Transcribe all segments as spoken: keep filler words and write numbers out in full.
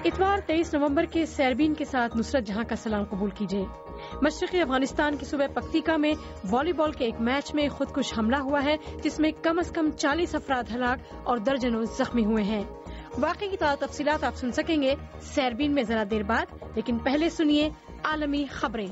اتوار تیئیس نومبر کے سیربین کے ساتھ نصرت جہاں کا سلام قبول کیجیے۔ مشرقی افغانستان کے صوبہ پکتیکا میں والی بال کے ایک میچ میں خودکش حملہ ہوا ہے جس میں کم از کم چالیس افراد ہلاک اور درجنوں زخمی ہوئے ہیں۔ واقعے کی تازہ تفصیلات آپ سن سکیں گے سیربین میں ذرا دیر بعد، لیکن پہلے سنیے عالمی خبریں۔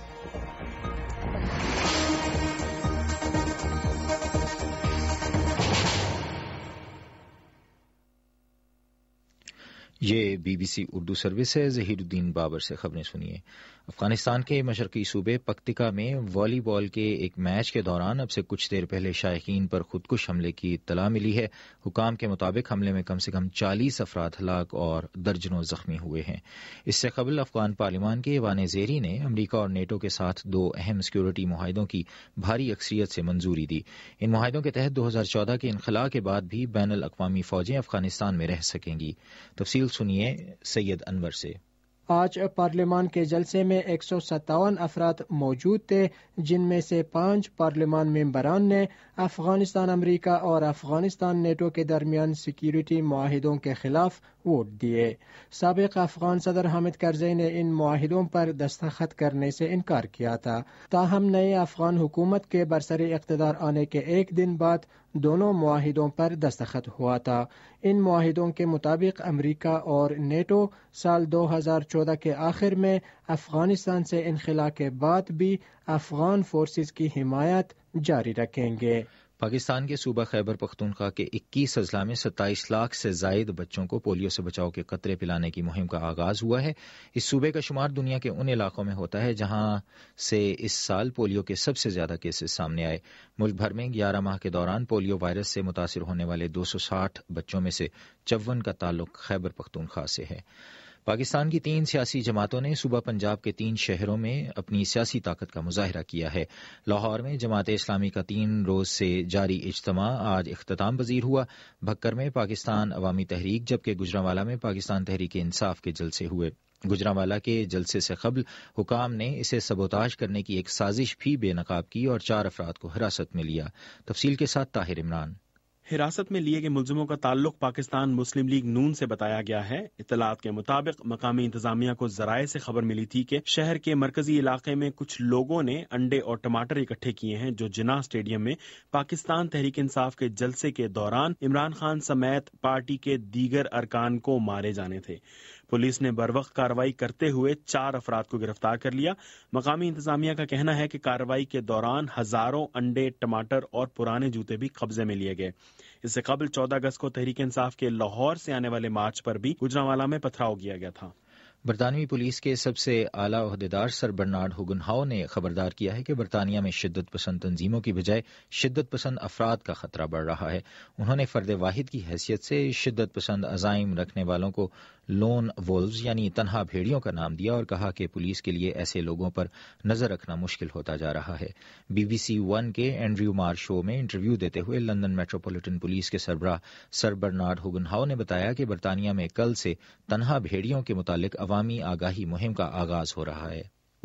یہ B B C Urdu service ہے۔ ظہیر الدین بابر سے خبریں سنیے۔ افغانستان کے مشرقی صوبے پکتیکا میں والی بال کے ایک میچ کے دوران اب سے کچھ دیر پہلے شائقین پر خودکش حملے کی اطلاع ملی ہے۔ حکام کے مطابق حملے میں کم سے کم چالیس افراد ہلاک اور درجنوں زخمی ہوئے ہیں۔ اس سے قبل افغان پارلیمان کے ایوان زیریں نے امریکہ اور نیٹو کے ساتھ دو اہم سیکورٹی معاہدوں کی بھاری اکثریت سے منظوری دی۔ ان معاہدوں کے تحت دو ہزار چودہ کے انخلاء کے بعد بھی بین الاقوامی فوجیں افغانستان میں رہ سکیں گی۔ تفصیل سنیے سید انور سے۔ آج پارلیمان کے جلسے میں ایک سو ستاون افراد موجود تھے، جن میں سے پانچ پارلیمان ممبران نے افغانستان امریکہ اور افغانستان نیٹو کے درمیان سیکیورٹی معاہدوں کے خلاف ووٹ دیے۔ سابق افغان صدر حامد کرزئی نے ان معاہدوں پر دستخط کرنے سے انکار کیا تھا، تاہم نئے افغان حکومت کے برسر اقتدار آنے کے ایک دن بعد دونوں معاہدوں پر دستخط ہوا تھا۔ ان معاہدوں کے مطابق امریکہ اور نیٹو سال دو ہزار چودہ کے آخر میں افغانستان سے انخلاء کے بعد بھی افغان فورسز کی حمایت جاری رکھیں گے۔ پاکستان کے صوبہ خیبر پختونخوا کے اکیس اضلاع میں ستائیس لاکھ سے زائد بچوں کو پولیو سے بچاؤ کے قطرے پلانے کی مہم کا آغاز ہوا ہے۔ اس صوبے کا شمار دنیا کے ان علاقوں میں ہوتا ہے جہاں سے اس سال پولیو کے سب سے زیادہ کیسز سامنے آئے۔ ملک بھر میں گیارہ ماہ کے دوران پولیو وائرس سے متاثر ہونے والے دو سو ساٹھ بچوں میں سے چون کا تعلق خیبر پختونخوا سے ہے۔ پاکستان کی تین سیاسی جماعتوں نے صوبہ پنجاب کے تین شہروں میں اپنی سیاسی طاقت کا مظاہرہ کیا ہے۔ لاہور میں جماعت اسلامی کا تین روز سے جاری اجتماع آج اختتام پذیر ہوا۔ بھکر میں پاکستان عوامی تحریک جبکہ گوجرانوالہ میں پاکستان تحریک انصاف کے جلسے ہوئے۔ گوجرانوالہ کے جلسے سے قبل حکام نے اسے سبوتاژ کرنے کی ایک سازش بھی بے نقاب کی اور چار افراد کو حراست میں لیا۔ تفصیل کے ساتھ طاہر عمران۔ حراست میں لیے گئے ملزموں کا تعلق پاکستان مسلم لیگ نون سے بتایا گیا ہے۔ اطلاعات کے مطابق مقامی انتظامیہ کو ذرائع سے خبر ملی تھی کہ شہر کے مرکزی علاقے میں کچھ لوگوں نے انڈے اور ٹماٹر اکٹھے کیے ہیں جو جناح اسٹیڈیم میں پاکستان تحریک انصاف کے جلسے کے دوران عمران خان سمیت پارٹی کے دیگر ارکان کو مارے جانے تھے۔ پولیس نے بروقت کارروائی کرتے ہوئے چار افراد کو گرفتار کر لیا۔ مقامی انتظامیہ کا کہنا ہے کہ کارروائی کے دوران ہزاروں انڈے، ٹماٹر اور پرانے جوتے بھی قبضے میں لیے گئے۔ اس سے قبل چودہ اگست کو تحریک انصاف کے لاہور سے آنے والے مارچ پر بھی گوجرانوالہ میں پتھراؤ کیا گیا تھا۔ برطانوی پولیس کے سب سے اعلیٰ عہدیدار سر برنارڈ ہوگنہاؤ نے خبردار کیا ہے کہ برطانیہ میں شدت پسند تنظیموں کی بجائے شدت پسند افراد کا خطرہ بڑھ رہا ہے۔ انہوں نے فرد واحد کی حیثیت سے شدت پسند عزائم رکھنے والوں کو لون وولفز یعنی تنہا بھیڑیوں کا نام دیا اور کہا کہ پولیس کے لیے ایسے لوگوں پر نظر رکھنا مشکل ہوتا جا رہا ہے۔ بی بی سی ون کے اینڈریو مار شو میں انٹرویو دیتے ہوئے لندن میٹروپولیٹن پولیس کے سربراہ سر برنارڈ ہوگنہاؤ نے بتایا کہ برطانیہ میں کل سے تنہا بھیڑیوں کے متعلق عوامی آگاہی مہم کا آغاز ہو رہا ہے۔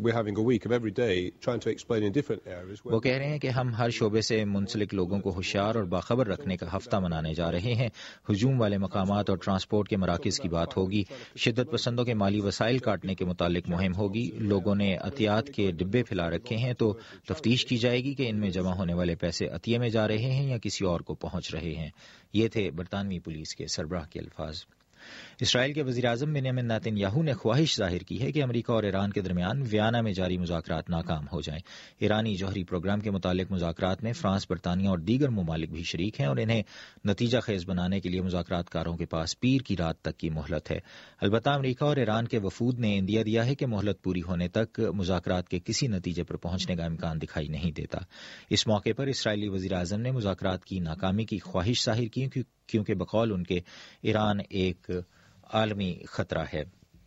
وہ کہہ رہے ہیں کہ ہم ہر شعبے سے منسلک لوگوں کو ہوشیار اور باخبر رکھنے کا ہفتہ منانے جا رہے ہیں۔ ہجوم والے مقامات اور ٹرانسپورٹ کے مراکز کی بات ہوگی۔ شدت پسندوں کے مالی وسائل کاٹنے کے متعلق مہم ہوگی۔ لوگوں نے عطیات کے ڈبے پھیلا رکھے ہیں تو تفتیش کی جائے گی کہ ان میں جمع ہونے والے پیسے عطیے میں جا رہے ہیں یا کسی اور کو پہنچ رہے ہیں۔ یہ تھے برطانوی پولیس کے سربراہ کے الفاظ۔ اسرائیل کے وزیر اعظم بنیامن نیتن یاہو نے خواہش ظاہر کی ہے کہ امریکہ اور ایران کے درمیان ویانا میں جاری مذاکرات ناکام ہو جائیں۔ ایرانی جوہری پروگرام کے متعلق مذاکرات میں فرانس، برطانیہ اور دیگر ممالک بھی شریک ہیں اور انہیں نتیجہ خیز بنانے کے لیے مذاکرات کاروں کے پاس پیر کی رات تک کی مہلت ہے۔ البتہ امریکہ اور ایران کے وفود نے عندیہ دیا ہے کہ مہلت پوری ہونے تک مذاکرات کے کسی نتیجے پر پہنچنے کا امکان دکھائی نہیں دیتا۔ اس موقع پر اسرائیلی وزیر اعظم نے مذاکرات کی ناکامی کی خواہش ظاہر کی کیونکہ بقول ان کے ایران ایک عالمی خطرہ ہے۔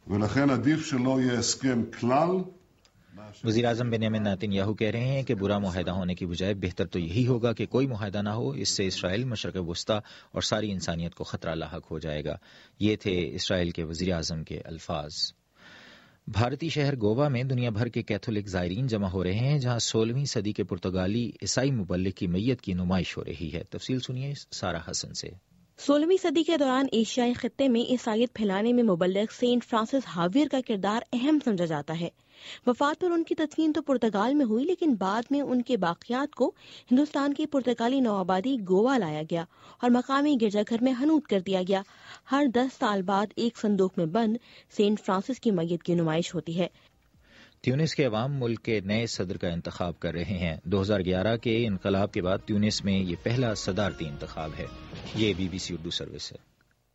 وزیر اعظم بنیامن نیتن یاہو کہہ رہے ہیں کہ برا معاہدہ ہونے کی بجائے بہتر تو یہی ہوگا کہ کوئی معاہدہ نہ ہو۔ اس سے اسرائیل، مشرق وسطیٰ اور ساری انسانیت کو خطرہ لاحق ہو جائے گا۔ یہ تھے اسرائیل کے وزیر اعظم کے الفاظ۔ بھارتی شہر گووا میں دنیا بھر کے کیتھولک زائرین جمع ہو رہے ہیں جہاں سولہویں صدی کے پرتگالی عیسائی مبلغ کی میت کی نمائش ہو رہی ہے۔ تفصیل سنیے سارہ حسن سے۔ سولہویں صدی کے دوران ایشیائی خطے میں عیسائیت پھیلانے میں مبلغ سینٹ فرانسس حاویئر کا کردار اہم سمجھا جاتا ہے۔ وفات پر ان کی تدفین تو پرتگال میں ہوئی، لیکن بعد میں ان کے باقیات کو ہندوستان کی پرتگالی نوآبادی گوا لایا گیا اور مقامی گرجا گھر میں حنوط کر دیا گیا۔ ہر دس سال بعد ایک صندوق میں بند سینٹ فرانسس کی میت کی نمائش ہوتی ہے۔ تیونس کے عوام ملک کے نئے صدر کا انتخاب کر رہے ہیں۔ دو ہزار گیارہ کے انقلاب کے بعد تیونس میں یہ پہلا صدارتی انتخاب ہے۔ یہ B B C Urdu service ہے۔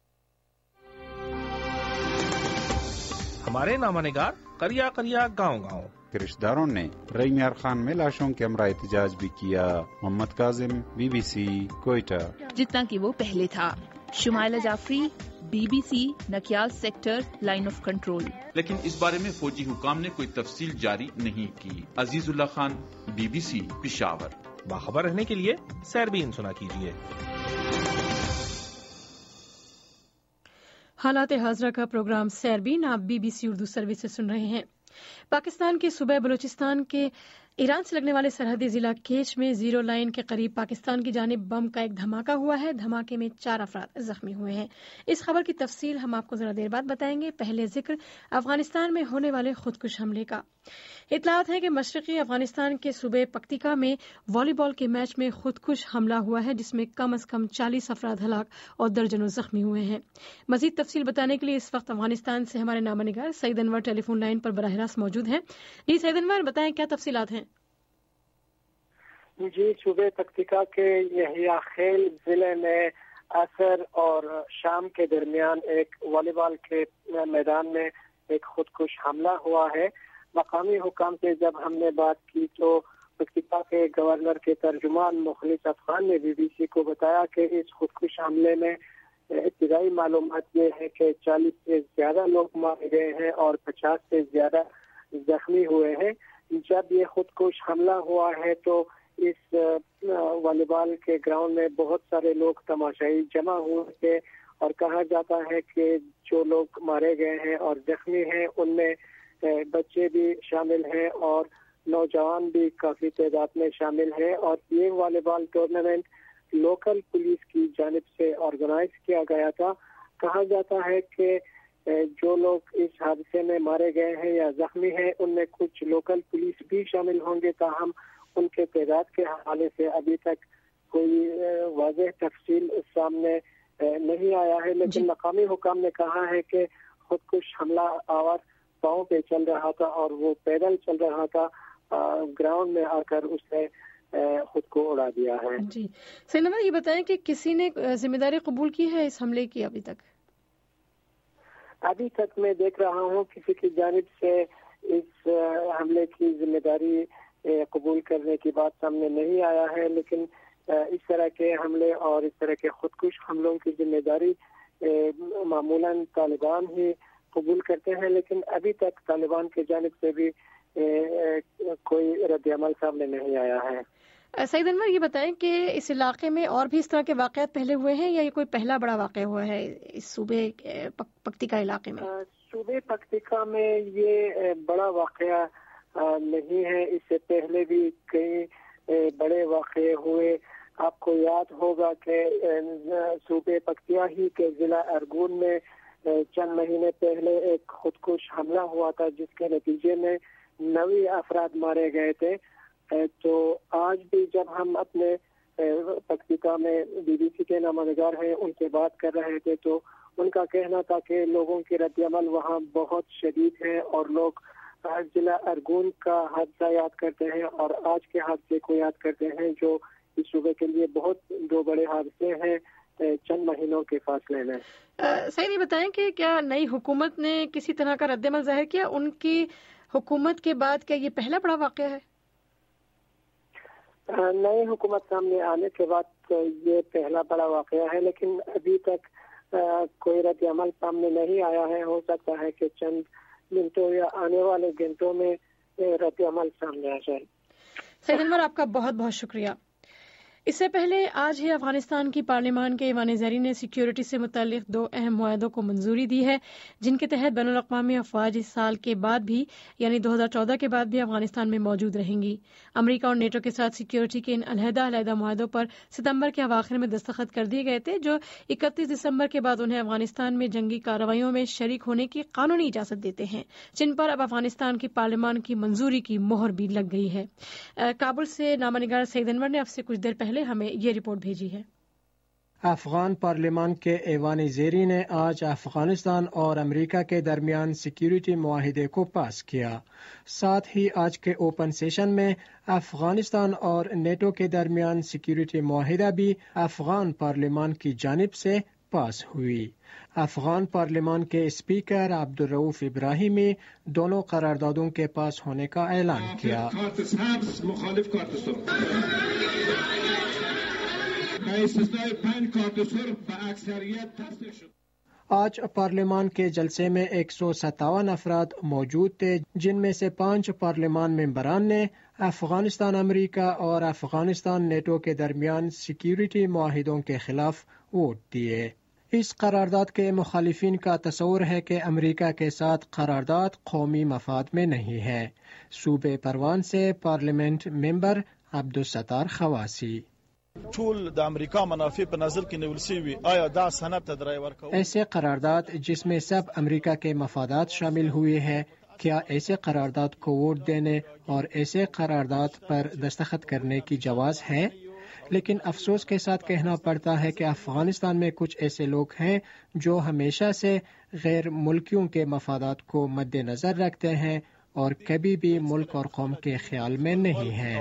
ہمارے نامہ نگار کریا کریا گاؤں گاؤں رشتہ داروں نے رئی میار خان میں لاشوں کے ہمراہ احتجاج بھی کیا۔ Muhammad Kazim, B B C, Quetta. جتنا کہ وہ پہلے تھا۔ Shumaila Jafri, B B C, Nikyal sector, line of control. لیکن اس بارے میں فوجی حکام نے کوئی تفصیل جاری نہیں کی۔ Aziz ullah Khan, B B C, Peshawar. باخبر رہنے کے لیے سیربین سنا کیجیے۔ حالات حاضرہ کا پروگرام سیربین آپ B B C Urdu service سے سن رہے ہیں۔ پاکستان کے صوبہ بلوچستان کے ایران سے لگنے والے سرحدی ضلع کیچ میں زیرو لائن کے قریب پاکستان کی جانب بم کا ایک دھماکہ ہوا ہے۔ دھماکے میں چار افراد زخمی ہوئے ہیں۔ اس خبر کی تفصیل ہم آپ کو ذرا دیر بعد بتائیں گے۔ پہلے ذکر افغانستان میں ہونے والے خودکش حملے کا۔ اطلاعات ہے کہ مشرقی افغانستان کے صوبے پکتیکا میں والی بال کے میچ میں خودکش حملہ ہوا ہے، جس میں کم از کم چالیس افراد ہلاک اور درجنوں زخمی ہوئے ہیں۔ مزید تفصیل بتانے کے لیے اس وقت افغانستان سے ہمارے نامہ نگار سعید انور ٹیلی فون لائن پر براہ راست موجود ہیں۔ جی سعید انور، بتائیں کیا تفصیلات ہیں؟ جی، صوبے پکتیکا کے یحییٰ خیل ضلع میں عصر اور شام کے درمیان ایک والی بال کے میدان میں ایک خودکش حملہ ہوا ہے۔ مقامی حکام سے جب ہم نے بات کی تو پکتیکا کے گورنر کے ترجمان مخلص افغان نے بی بی سی کو بتایا کہ اس خودکش حملے میں ابتدائی معلومات یہ ہے کہ چالیس سے زیادہ لوگ مارے گئے ہیں اور پچاس سے زیادہ زخمی ہوئے ہیں۔ جب یہ خودکش حملہ ہوا ہے تو اس والی بال کے گراؤنڈ میں بہت سارے لوگ تماشائی جمع ہوئے تھے اور کہا جاتا ہے کہ جو لوگ مارے گئے ہیں اور زخمی ہیں ان میں بچے بھی شامل ہیں اور نوجوان بھی کافی تعداد میں شامل ہیں۔ اور یہ والی بال ٹورنامنٹ لوکل پولیس کی جانب سے آرگنائز کیا گیا تھا۔ کہا جاتا ہے کہ جو لوگ اس حادثے میں مارے گئے ہیں یا زخمی ہیں ان میں کچھ لوکل پولیس بھی شامل ہوں گے، تاہم ان کے تعداد کے حوالے سے ابھی تک کوئی واضح تفصیل سامنے نہیں آیا ہے، لیکن مقامی حکام نے کہا ہے کہ خودکش حملہ آور پاؤں پہ چل رہا تھا اور وہ پیدل چل رہا تھا، گراؤنڈ میں آ کر اس نے خود کو اڑا دیا ہے۔ جی سینما، یہ بتائیں کہ کسی نے ذمہ داری قبول کی ہے اس حملے کی ابھی تک؟ ابھی تک میں دیکھ رہا ہوں کسی کی جانب سے اس حملے کی ذمہ داری قبول کرنے کی بات سامنے نہیں آیا ہے، لیکن اس طرح کے حملے اور اس طرح کے خودکش حملوں کی ذمہ داری معمولاً طالبان ہی قبول کرتے ہیں، لیکن ابھی تک طالبان کی جانب سے بھی کوئی رد عمل سامنے نہیں آیا ہے۔ سعید انور، یہ بتائیں کہ اس علاقے میں اور بھی اس طرح کے واقعات پہلے ہوئے ہیں یا یہ کوئی پہلا بڑا واقعہ ہوا ہے اس صوبے پکتیکا علاقے میں؟ صوبے پکتیکا میں یہ بڑا واقعہ نہیں ہے، اس سے پہلے بھی کئی بڑے واقعے ہوئے۔ آپ کو یاد ہوگا کہ صوبے پکتیا ہی کے ضلع ارگون میں چند مہینے پہلے ایک خودکش حملہ ہوا تھا جس کے نتیجے میں نوے افراد مارے گئے تھے۔ تو آج بھی جب ہم اپنے پکتیکا میں بی بی سی کے نامہ نگار ہیں ان سے بات کر رہے تھے تو ان کا کہنا تھا کہ لوگوں کی رد عمل وہاں بہت شدید ہے اور لوگ ضلع ارگون کا حادثہ یاد کرتے ہیں اور آج کے حادثے کو یاد کرتے ہیں جو اس صوبے کے لیے بہت دو بڑے حادثے ہیں چند مہینوں کے فاصلے میں۔ صحیح، یہ بتائیں کہ کیا نئی حکومت نے کسی طرح کا رد عمل ظاہر کیا؟ ان کی حکومت کے بعد کیا یہ پہلا بڑا واقعہ ہے؟ نئی حکومت سامنے آنے کے بعد یہ پہلا بڑا واقعہ ہے، لیکن ابھی تک کوئی رد عمل سامنے نہیں آیا ہے۔ ہو سکتا ہے کہ چند منٹوں یا آنے والے گھنٹوں میں رد عمل سامنے آ جائے۔ سعید انور، آپ کا بہت بہت شکریہ۔ اس سے پہلے آج ہی افغانستان کی پارلیمان کے ایوان زیرین نے سیکیورٹی سے متعلق دو اہم معاہدوں کو منظوری دی ہے، جن کے تحت بین الاقوامی افواج اس سال کے بعد بھی یعنی دو ہزار چودہ کے بعد بھی افغانستان میں موجود رہیں گی۔ امریکہ اور نیٹو کے ساتھ سیکیورٹی کے ان علیحدہ علیحدہ معاہدوں پر ستمبر کے اواخر میں دستخط کر دیے گئے تھے، جو اکتیس دسمبر کے بعد انہیں افغانستان میں جنگی کارروائیوں میں شریک ہونے کی قانونی اجازت دیتے ہیں، جن پر اب افغانستان کی پارلیمان کی منظوری کی مہر بھی لگ گئی ہے۔ کابل سے نامہ نگار سعید انور نے اب سے کچھ دیر پہلے ہمیں یہ رپورٹ بھیجی ہے۔ افغان پارلیمان کے ایوان زیریں نے آج افغانستان اور امریکہ کے درمیان سیکیورٹی معاہدے کو پاس کیا۔ ساتھ ہی آج کے اوپن سیشن میں افغانستان اور نیٹو کے درمیان سیکیورٹی معاہدہ بھی افغان پارلیمان کی جانب سے پاس ہوئی۔ افغان پارلیمان کے اسپیکر عبدالرؤف ابراہیمی دونوں قراردادوں کے پاس ہونے کا اعلان کیا۔ آج پارلیمان کے جلسے میں ایک سو ستاون افراد موجود تھے، جن میں سے پانچ پارلیمان ممبران نے افغانستان امریکہ اور افغانستان نیٹو کے درمیان سیکیورٹی معاہدوں کے خلاف ووٹ دیے۔ اس قرارداد کے مخالفین کا تصور ہے کہ امریکہ کے ساتھ قرارداد قومی مفاد میں نہیں ہے۔ صوبے پروان سے پارلیمنٹ ممبر عبدالستار خواسی: ټول د امریکا منافع په نظر کې نیول شوي، آیا دا سند ته درناوی ورکوي؟ ایسے قرارداد جس میں سب امریکہ کے مفادات شامل ہوئے ہیں، کیا ایسے قرارداد کو ووٹ دینے اور ایسے قرارداد پر دستخط کرنے کی جواز ہے؟ لیکن افسوس کے ساتھ کہنا پڑتا ہے کہ افغانستان میں کچھ ایسے لوگ ہیں جو ہمیشہ سے غیر ملکیوں کے مفادات کو مد نظر رکھتے ہیں اور کبھی بھی ملک اور قوم کے خیال میں نہیں ہیں۔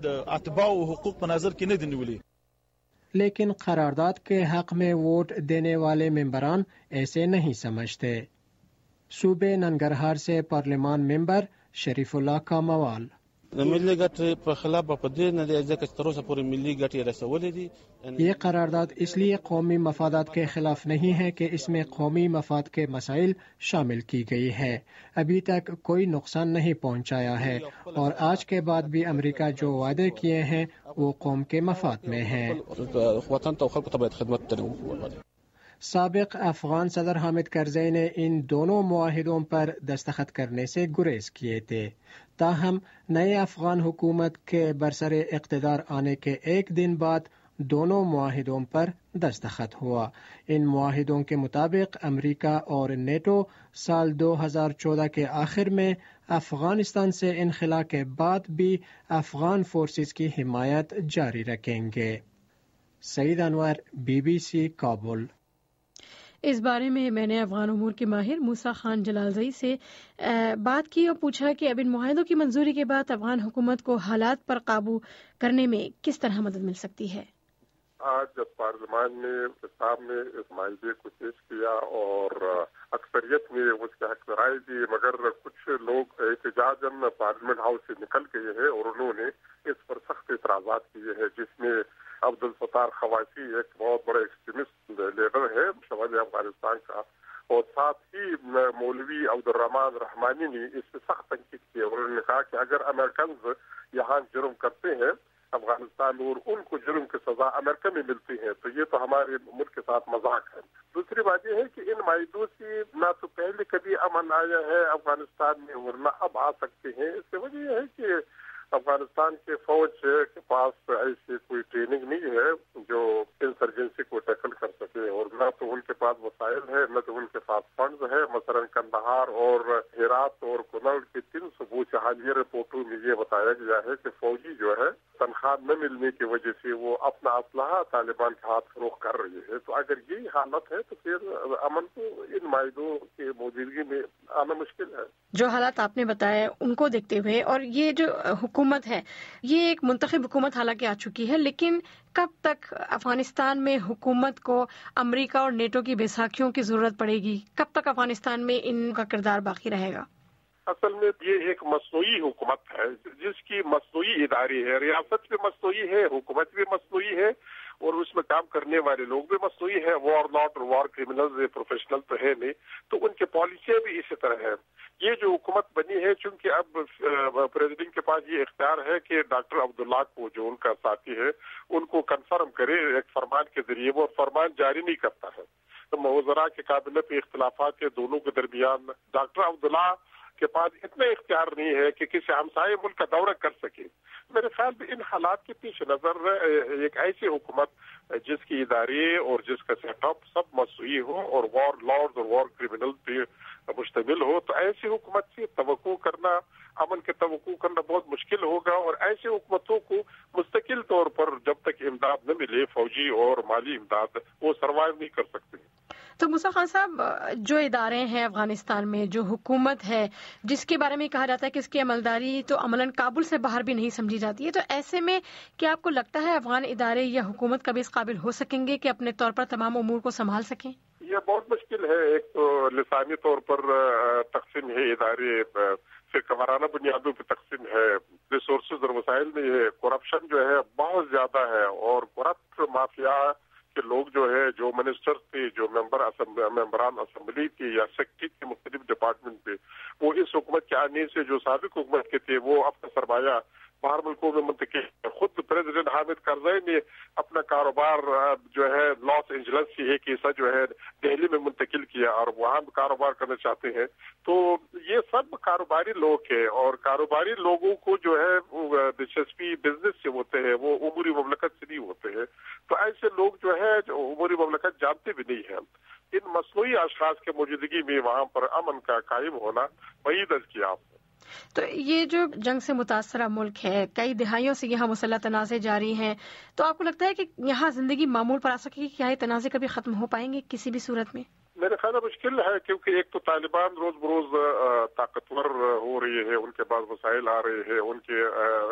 لیکن قرارداد کے حق میں ووٹ دینے والے ممبران ایسے نہیں سمجھتے۔ صوبے ننگرہار سے پارلیمان ممبر شریف اللہ کا موال: ملی ګټې په خلاف په دې نه دی ځکه چې تر اوسه پورې ملي ګټې رسولې دي۔ یہ قرارداد اس لیے قومی مفادات کے خلاف نہیں ہے کہ اس میں قومی مفاد کے مسائل شامل کی گئی ہے۔ ابھی تک کوئی نقصان نہیں پہنچایا ہے اور آج کے بعد بھی امریکہ جو وعدے کیے ہیں وہ قوم کے مفاد میں ہیں۔ وطن ته خلکو ته باید خدمت وکړي۔ سابق افغان صدر حامد کرزئی نے ان دونوں معاہدوں پر دستخط کرنے سے گریز کیے تھے، تاہم نئے افغان حکومت کے برسر اقتدار آنے کے ایک دن بعد دونوں معاہدوں پر دستخط ہوا۔ ان معاہدوں کے مطابق امریکہ اور نیٹو سال دو ہزار چودہ کے آخر میں افغانستان سے انخلا کے بعد بھی افغان فورسز کی حمایت جاری رکھیں گے۔ Saeed Anwar, B B C, Kabul. اس بارے میں میں نے افغان امور کے ماہر موسیٰ خان جلالزئی سے بات کی اور پوچھا کہ اب ان معاہدوں کی منظوری کے بعد افغان حکومت کو حالات پر قابو کرنے میں کس طرح مدد مل سکتی ہے۔ آج جب پارلیمان نے خطاب میں اس معاہدے کو پیش کیا اور اکثریت نے اس کے حق میں رائے دی، مگر کچھ لوگ احتجاجاً پارلیمنٹ ہاؤس سے نکل گئے ہیں اور انہوں نے اس پر سخت اعتراضات کیے ہیں، جس میں عبدالستار خواسی ایک بہت بڑا ایکسٹریمسٹ لیڈر ہے شمالی افغانستان کا، اور ساتھ ہی مولوی عبدالرحمان رحمانی نے اس سے سخت تنقید کی اور انہوں نے کہا کہ اگر امریکنز یہاں جرم کرتے ہیں افغانستان اور ان کو جرم کی سزا امریکہ میں ملتی ہے تو یہ تو ہمارے ملک کے ساتھ مذاق ہے۔ دوسری بات یہ ہے کہ ان معاہدوں سے نہ تو پہلے کبھی امن آیا ہے افغانستان میں اور نہ اب آ سکتے ہیں۔ اس کی وجہ یہ ہے کہ افغانستان کے فوج کے پاس ایسی کوئی ٹریننگ نہیں ہے جو انسرجنسی کو ٹیکل کر سکے، اور نہ تو ان کے پاس وسائل ہے نہ تو ان کے پاس فنڈز ہے۔ مثلا کندہار اور ہرات اور کنڑ کے تین صوبوں سے حالیہ رپورٹوں میں یہ بتایا گیا ہے کہ فوجی جو ہے تنخواہ نہ ملنے کی وجہ سے وہ اپنا اسلحہ طالبان کے ہاتھ فروخت کر رہی ہے۔ تو اگر یہی حالت ہے تو پھر امن کو ان معاہدوں کی موجودگی میں آنا مشکل ہے۔ جو حالات آپ نے بتائے ان کو دیکھتے ہوئے، اور یہ جو حکومت ہے یہ ایک منتخب حکومت حالانکہ آ چکی ہے، لیکن کب تک افغانستان میں حکومت کو امریکہ اور نیٹو کی بیساکھیوں کی ضرورت پڑے گی؟ کب تک افغانستان میں ان کا کردار باقی رہے گا؟ اصل میں یہ ایک مصنوعی حکومت ہے جس کی مصنوعی ادارے ہے، ریاست بھی مصنوعی ہے، حکومت بھی مصنوعی ہے، اور اس میں کام کرنے والے لوگ بھی مصنوعی ہیں، وار لارڈ اور وار کرمنلز پروفیشنل تو ہے نہیں، تو ان کی پالیسیاں بھی اسی طرح ہیں۔ یہ جو حکومت بنی ہے، چونکہ اب پریزیڈنٹ کے پاس یہ اختیار ہے کہ ڈاکٹر عبداللہ کو جو ان کا ساتھی ہے ان کو کنفرم کرے ایک فرمان کے ذریعے، وہ فرمان جاری نہیں کرتا ہے۔ تو وزراء کے کابینہ پہ اختلافات کے دونوں کے درمیان ڈاکٹر عبداللہ کے پاس اتنا اختیار نہیں ہے کہ کسی ہمسائے ملک کا دورہ کر سکے۔ میرے خیال میں ان حالات کے پیش نظر ایک ایسی حکومت جس کی ادارے اور جس کا سیٹ اپ سب مصنوعی ہو اور وار لارڈ اور وار کرمنل پہ مشتمل ہو، تو ایسی حکومت سے توقع کرنا، امن کی توقع کرنا بہت مشکل ہوگا، اور ایسی حکومتوں کو مستقل طور پر جب تک امداد نہ ملے، فوجی اور مالی امداد، وہ سروائیو نہیں کر سکتے۔ تو موسیٰ خان صاحب، جو ادارے ہیں افغانستان میں، جو حکومت ہے جس کے بارے میں کہا جاتا ہے کہ اس کی عملداری تو عملاً کابل سے باہر بھی نہیں سمجھی جاتی ہے، تو ایسے میں کیا آپ کو لگتا ہے افغان ادارے یا حکومت کبھی اس قابل ہو سکیں گے کہ اپنے طور پر تمام امور کو سنبھال سکیں؟ یہ بہت مشکل ہے۔ ایک تو لسانی طور پر تقسیم ہے ادارے، پھر کمرانہ بنیادوں پہ تقسیم ہے، ریسورسز اور وسائل میں ہے، کرپشن جو ہے بہت زیادہ ہے، اور کرپٹ مافیا کے لوگ جو ہے، جو منسٹر تھے، جو ممبر ممبران اسمبلی تھے یا سیکٹری کے مختلف ڈپارٹمنٹ پہ، وہ اس حکومت کے آنے سے جو سابق حکومت کے تھے وہ اپنا سرمایہ باہر ملکوں میں منتقل۔ خود پریزیڈنٹ حامد کرزئی نے اپنا کاروبار جو ہے لاس اینجلس سے ایک حصہ جو ہے دہلی میں منتقل کیا اور وہاں کاروبار کرنا چاہتے ہیں۔ تو یہ سب کاروباری لوگ ہیں، اور کاروباری لوگوں کو جو ہے دلچسپی بزنس سے ہوتے ہیں، وہ عموری مملکت سے نہیں ہوتے ہیں۔ تو ایسے لوگ جو ہے جو عموری مملکت جانتے بھی نہیں ہیں۔ ان مصنوعی اشخاص کے موجودگی میں وہاں پر امن کا قائم ہونا بعید از کیا آپ۔ تو یہ جو جنگ سے متاثرہ ملک ہے، کئی دہائیوں سے یہاں مسلح تنازع جاری ہیں، تو آپ کو لگتا ہے کہ یہاں زندگی معمول پر آ سکے گی؟ کیا یہ تنازع کبھی ختم ہو پائیں گے کسی بھی صورت میں؟ میرے خیال میں مشکل ہے، کیونکہ ایک تو طالبان روز بروز طاقتور ہو رہی ہے، ان کے پاس وسائل آ رہے ہیں، ان کے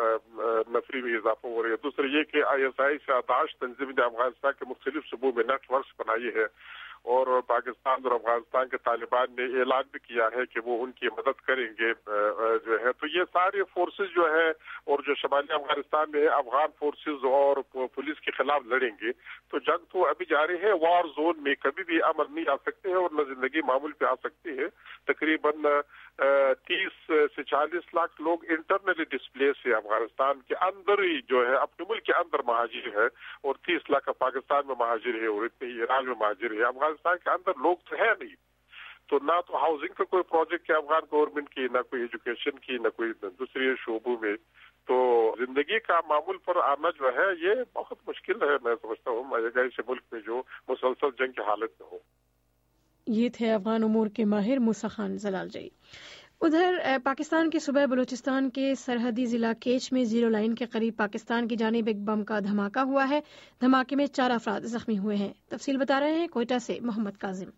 نفری میں اضافہ ہو رہی ہے۔ دوسرے یہ کہ آئی ایس آئی سے داعش تنظیم نے افغانستان کے مختلف صوبوں میں نیٹ ورکس بنائی ہے، اور پاکستان اور افغانستان کے طالبان نے اعلان بھی کیا ہے کہ وہ ان کی مدد کریں گے جو ہے۔ تو یہ سارے فورسز جو ہے، اور جو شمالی افغانستان میں ہے، افغان فورسز اور پولیس کے خلاف لڑیں گے۔ تو جنگ تو ابھی جاری ہے، وار زون میں کبھی بھی امن نہیں آ سکتے ہیں اور نہ زندگی معمول پہ آ سکتی ہے۔ تقریباً تیس سے چالیس لاکھ لوگ انٹرنلی ڈسپلیس ہے، افغانستان کے اندر ہی جو ہے اپنے ملک کے اندر مہاجر ہے، اور تیس لاکھ پاکستان میں مہاجر ہے، اور اتنے ہی ایران میں مہاجر ہے۔ افغانستان کے اندر لوگ تو ہے نہیں، تو نہ تو ہاؤسنگ کا کوئی پروجیکٹ ہے افغان گورنمنٹ کی، نہ کوئی ایجوکیشن کی، نہ کوئی دوسرے شعبوں میں۔ تو زندگی کا معمول پر آنا جو ہے یہ بہت مشکل ہے، میں سمجھتا ہوں ایسے ملک میں جو مسلسل جنگ کی حالت میں ہو۔ یہ تھے افغان امور کے ماہر موسیٰ خان زلالجئی۔ ادھر پاکستان کے صوبہ بلوچستان کے سرحدی ضلع کیچ میں زیرو لائن کے قریب پاکستان کی جانب ایک بم کا دھماکہ ہوا ہے۔ دھماکے میں چار افراد زخمی ہوئے ہیں۔ تفصیل بتا رہے ہیں کوئٹہ سے محمد کاظم۔